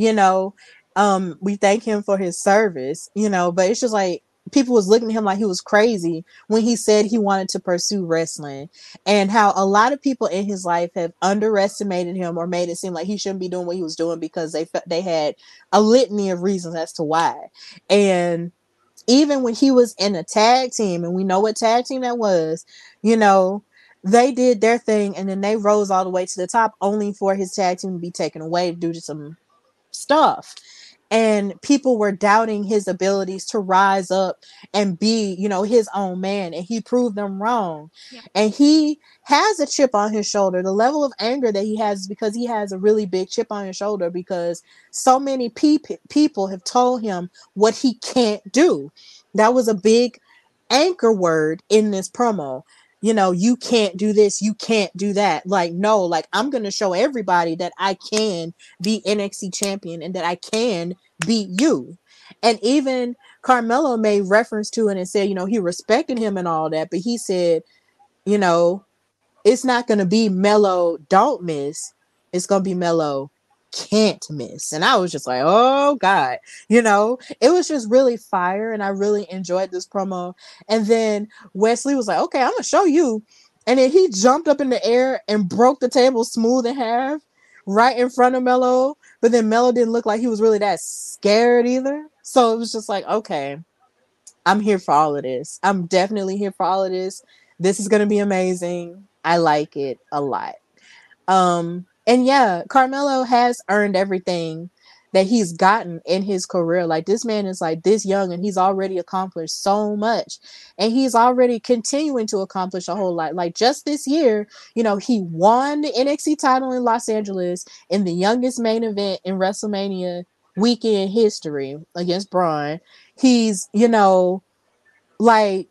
we thank him for his service, but it's just like, people was looking at him like he was crazy when he said he wanted to pursue wrestling, and how a lot of people in his life have underestimated him or made it seem like he shouldn't be doing what he was doing because they had a litany of reasons as to why. And even when he was in a tag team, and we know what tag team that was, they did their thing and then they rose all the way to the top only for his tag team to be taken away due to some stuff. And people were doubting his abilities to rise up and be, his own man. And he proved them wrong. Yeah. And he has a chip on his shoulder. The level of anger that he has is because he has a really big chip on his shoulder because so many people have told him what he can't do. That was a big anchor word in this promo. You can't do this, you can't do that. Like, no, like I'm going to show everybody that I can be NXT champion and that I can beat you. And even Carmelo made reference to it and said, he respected him and all that, but he said, it's not going to be Melo don't miss. It's going to be Melo can't miss. And I was just like, oh God, it was just really fire. And I really enjoyed this promo. And then Wesley was like, okay, I'm gonna show you. And then he jumped up in the air and broke the table smooth in half, right in front of Melo, but then Melo didn't look like he was really that scared either. So it was just like, okay, I'm here for all of this. I'm definitely here for all of this. This is gonna be amazing. I like it a lot. And yeah, Carmelo has earned everything that he's gotten in his career. Like, this man is like this young and he's already accomplished so much. And he's already continuing to accomplish a whole lot. Like, just this year, you know, he won the NXT title in Los Angeles in the youngest main event in WrestleMania weekend history against Braun. He's, you know, like,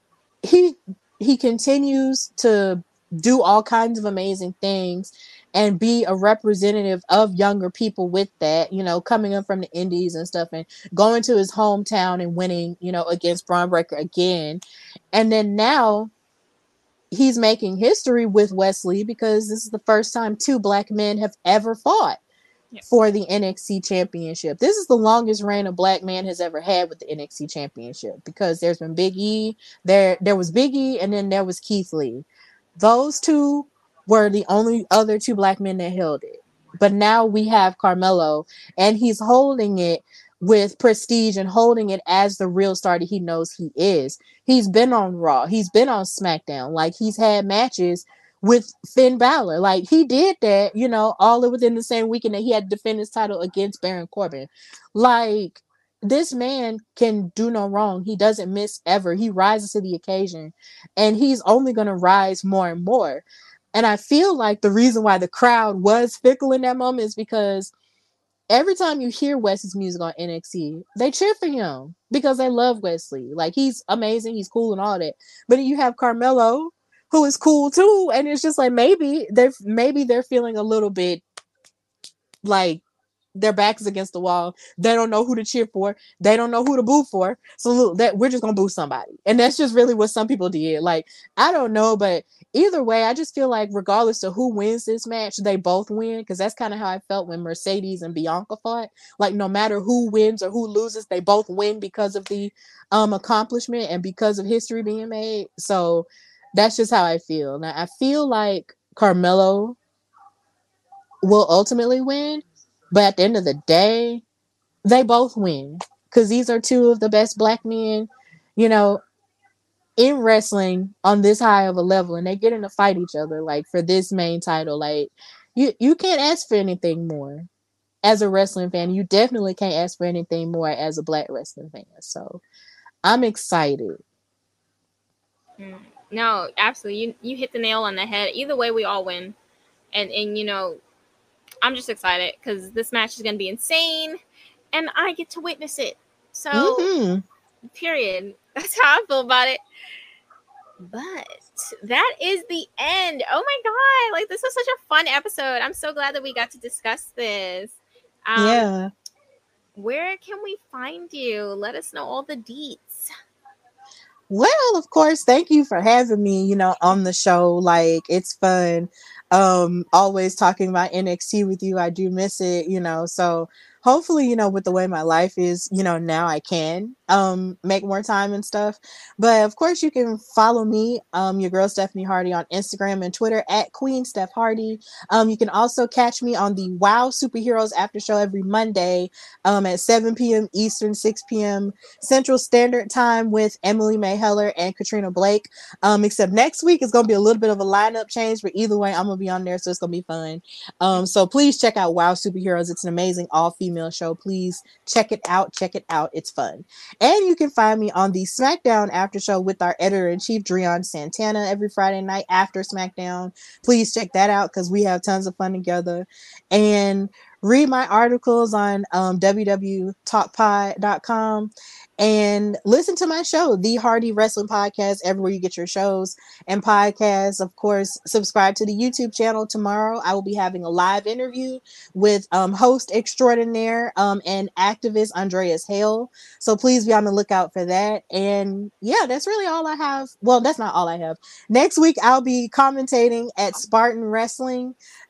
he continues to do all kinds of amazing things and be a representative of younger people with that, you know, coming up from the indies and stuff and going to his hometown and winning, you know, against Braun Breaker again. And then now he's making history with Wesley because this is the first time two black men have ever fought for the NXT championship. This is the longest reign a black man has ever had with the NXT championship, because there's been Big E, there was Big E, and then there was Keith Lee. Those two were the only other two black men that held it. But now we have Carmelo, and he's holding it with prestige and holding it as the real star that he knows he is. He's been on Raw, he's been on SmackDown, like, he's had matches with Finn Balor. Like, he did that, you know, all within the same weekend that he had to defend his title against Baron Corbin. Like, this man can do no wrong. He doesn't miss ever. He rises to the occasion, and he's only going to rise more and more. And I feel like the reason why the crowd was fickle in that moment is because every time you hear Wesley's music on NXT, they cheer for him because they love Wesley. Like, he's amazing, he's cool and all that. But you have Carmelo, who is cool too, and it's just like maybe they're feeling a little bit like their backs against the wall. They don't know who to cheer for. They don't know who to boo for. So look, that we're just gonna boo somebody, and that's just really what some people did. Like, I don't know, but either way, I just feel like regardless of who wins this match, they both win, because that's kind of how I felt when Mercedes and Bianca fought. Like, no matter who wins or who loses, they both win because of the accomplishment and because of history being made. So that's just how I feel. Now, I feel like Carmelo will ultimately win, but at the end of the day, they both win, because these are two of the best black men, you know, in wrestling on this high of a level, and they get in to fight each other, like, for this main title. Like, you can't ask for anything more as a wrestling fan. You definitely can't ask for anything more as a black wrestling fan. So I'm excited. No, absolutely. You hit the nail on the head. Either way, we all win. And you know, I'm just excited because this match is going to be insane, and I get to witness it. So, period. That's how I feel about it. But that is the end. Oh my god! Like, this was such a fun episode. I'm so glad that we got to discuss this. Yeah. Where can we find you? Let us know all the deets. Well, of course, thank you for having me, you know, on the show. Like, it's fun. Always talking about NXT with you. I do miss it, you know. So hopefully, you know, with the way my life is, you know, now I can make more time and stuff. But of course, you can follow me, your girl Stephanie Hardy, on Instagram and Twitter at Queen Steph Hardy. You can also catch me on the WoW Superheroes After Show every Monday at 7 p.m. Eastern, 6 p.m. Central Standard Time with Emily May Heller and Katrina Blake. Except next week is going to be a little bit of a lineup change, but either way, I'm going to be on there, so it's going to be fun. So please check out WoW Superheroes. It's an amazing all-female show. Please check it out. It's fun. And you can find me on the SmackDown After Show with our editor-in-chief, Dreon Santana, every Friday night after SmackDown. Please check that out because we have tons of fun together. And read my articles on www.talkpod.com and listen to my show, The Hardy Wrestling Podcast, everywhere you get your shows and podcasts. Of course, subscribe to the YouTube channel. Tomorrow, I will be having a live interview with host extraordinaire and activist Andreas Hale. So please be on the lookout for that. And yeah, that's really all I have. Well, that's not all I have. Next week, I'll be commentating at Spartan Wrestling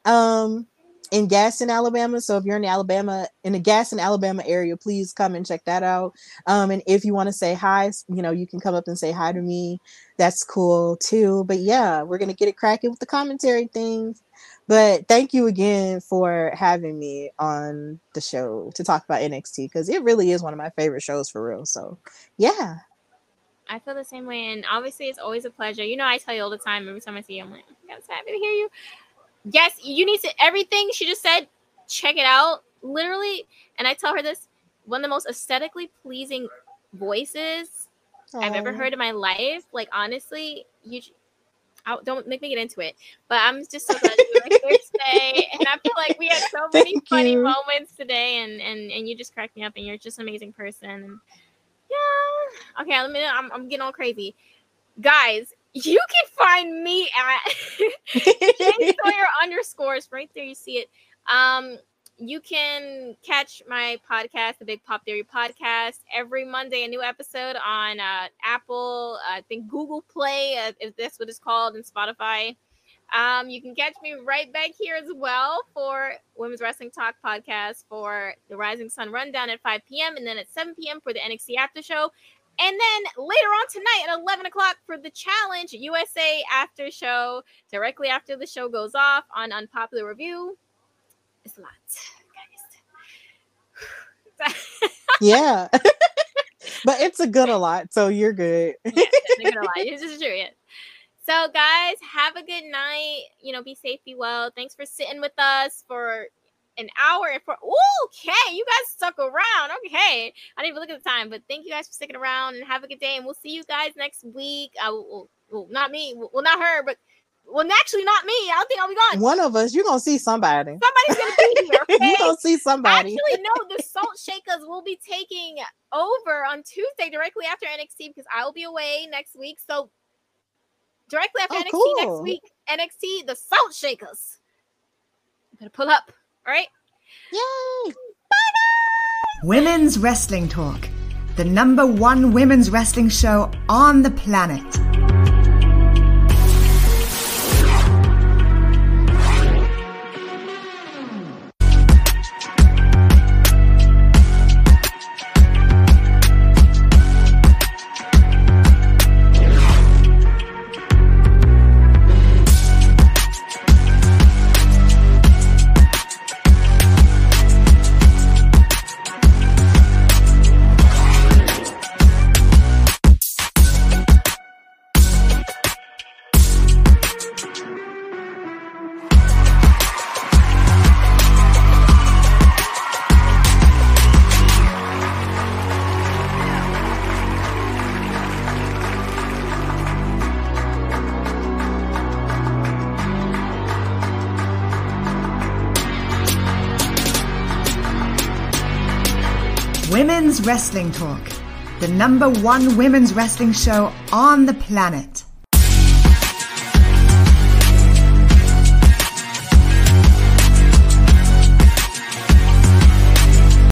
in Gaston, Alabama. So if you're in the Gaston, Alabama area, please come and check that out. And if you want to say hi, you know, you can come up and say hi to me. That's cool too. But yeah, we're going to get it cracking with the commentary things. But thank you again for having me on the show to talk about NXT, because it really is one of my favorite shows for real. So, yeah. I feel the same way. And obviously, it's always a pleasure. You know, I tell you all the time, every time I see you, I'm like, I'm so happy to hear you. Yes, you need to, everything she just said, check it out. Literally. And I tell her this, one of the most aesthetically pleasing voices I've ever heard in my life. Like, honestly, don't make me get into it, but I'm just so glad you were here today, and I feel like we had so many funny moments today, and you just cracked me up, and you're just an amazing person. And yeah, okay, I'm getting all crazy, guys. You can find me at Jane Sawyer _ right there. You see it. You can catch my podcast, the Big Pop Theory Podcast, every Monday, a new episode on Apple, I think Google Play, if that's what it's called, and Spotify. You can catch me right back here as well for Women's Wrestling Talk Podcast for the Rising Sun Rundown at 5 p.m. and then at 7 p.m. for the NXT After Show. And then later on tonight at 11 o'clock for the Challenge USA After Show, directly after the show goes off on Unpopular Review. It's a lot, guys. Yeah. But it's a good a lot, so you're good. Yeah, it's a good a lot. It's just true, yeah. So, guys, have a good night. You know, be safe, be well. Thanks for sitting with us for an hour. Okay, you guys stuck around. Okay. I didn't even look at the time, but thank you guys for sticking around, and have a good day. And we'll see you guys next week. Well, not me. Well, not her, but actually not me. I don't think I'll be gone. One of us, you're going to see somebody. Somebody's going to be here, okay? You're going to see somebody. Actually, no, the Salt Shakers will be taking over on Tuesday directly after NXT because I will be away next week. So directly after NXT next week, NXT, the Salt Shakers. I'm going to pull up. All right? Yay! Bye, guys! Women's Wrestling Talk, the #1 women's wrestling show on the planet. Women's Wrestling Talk, the #1 women's wrestling show on the planet.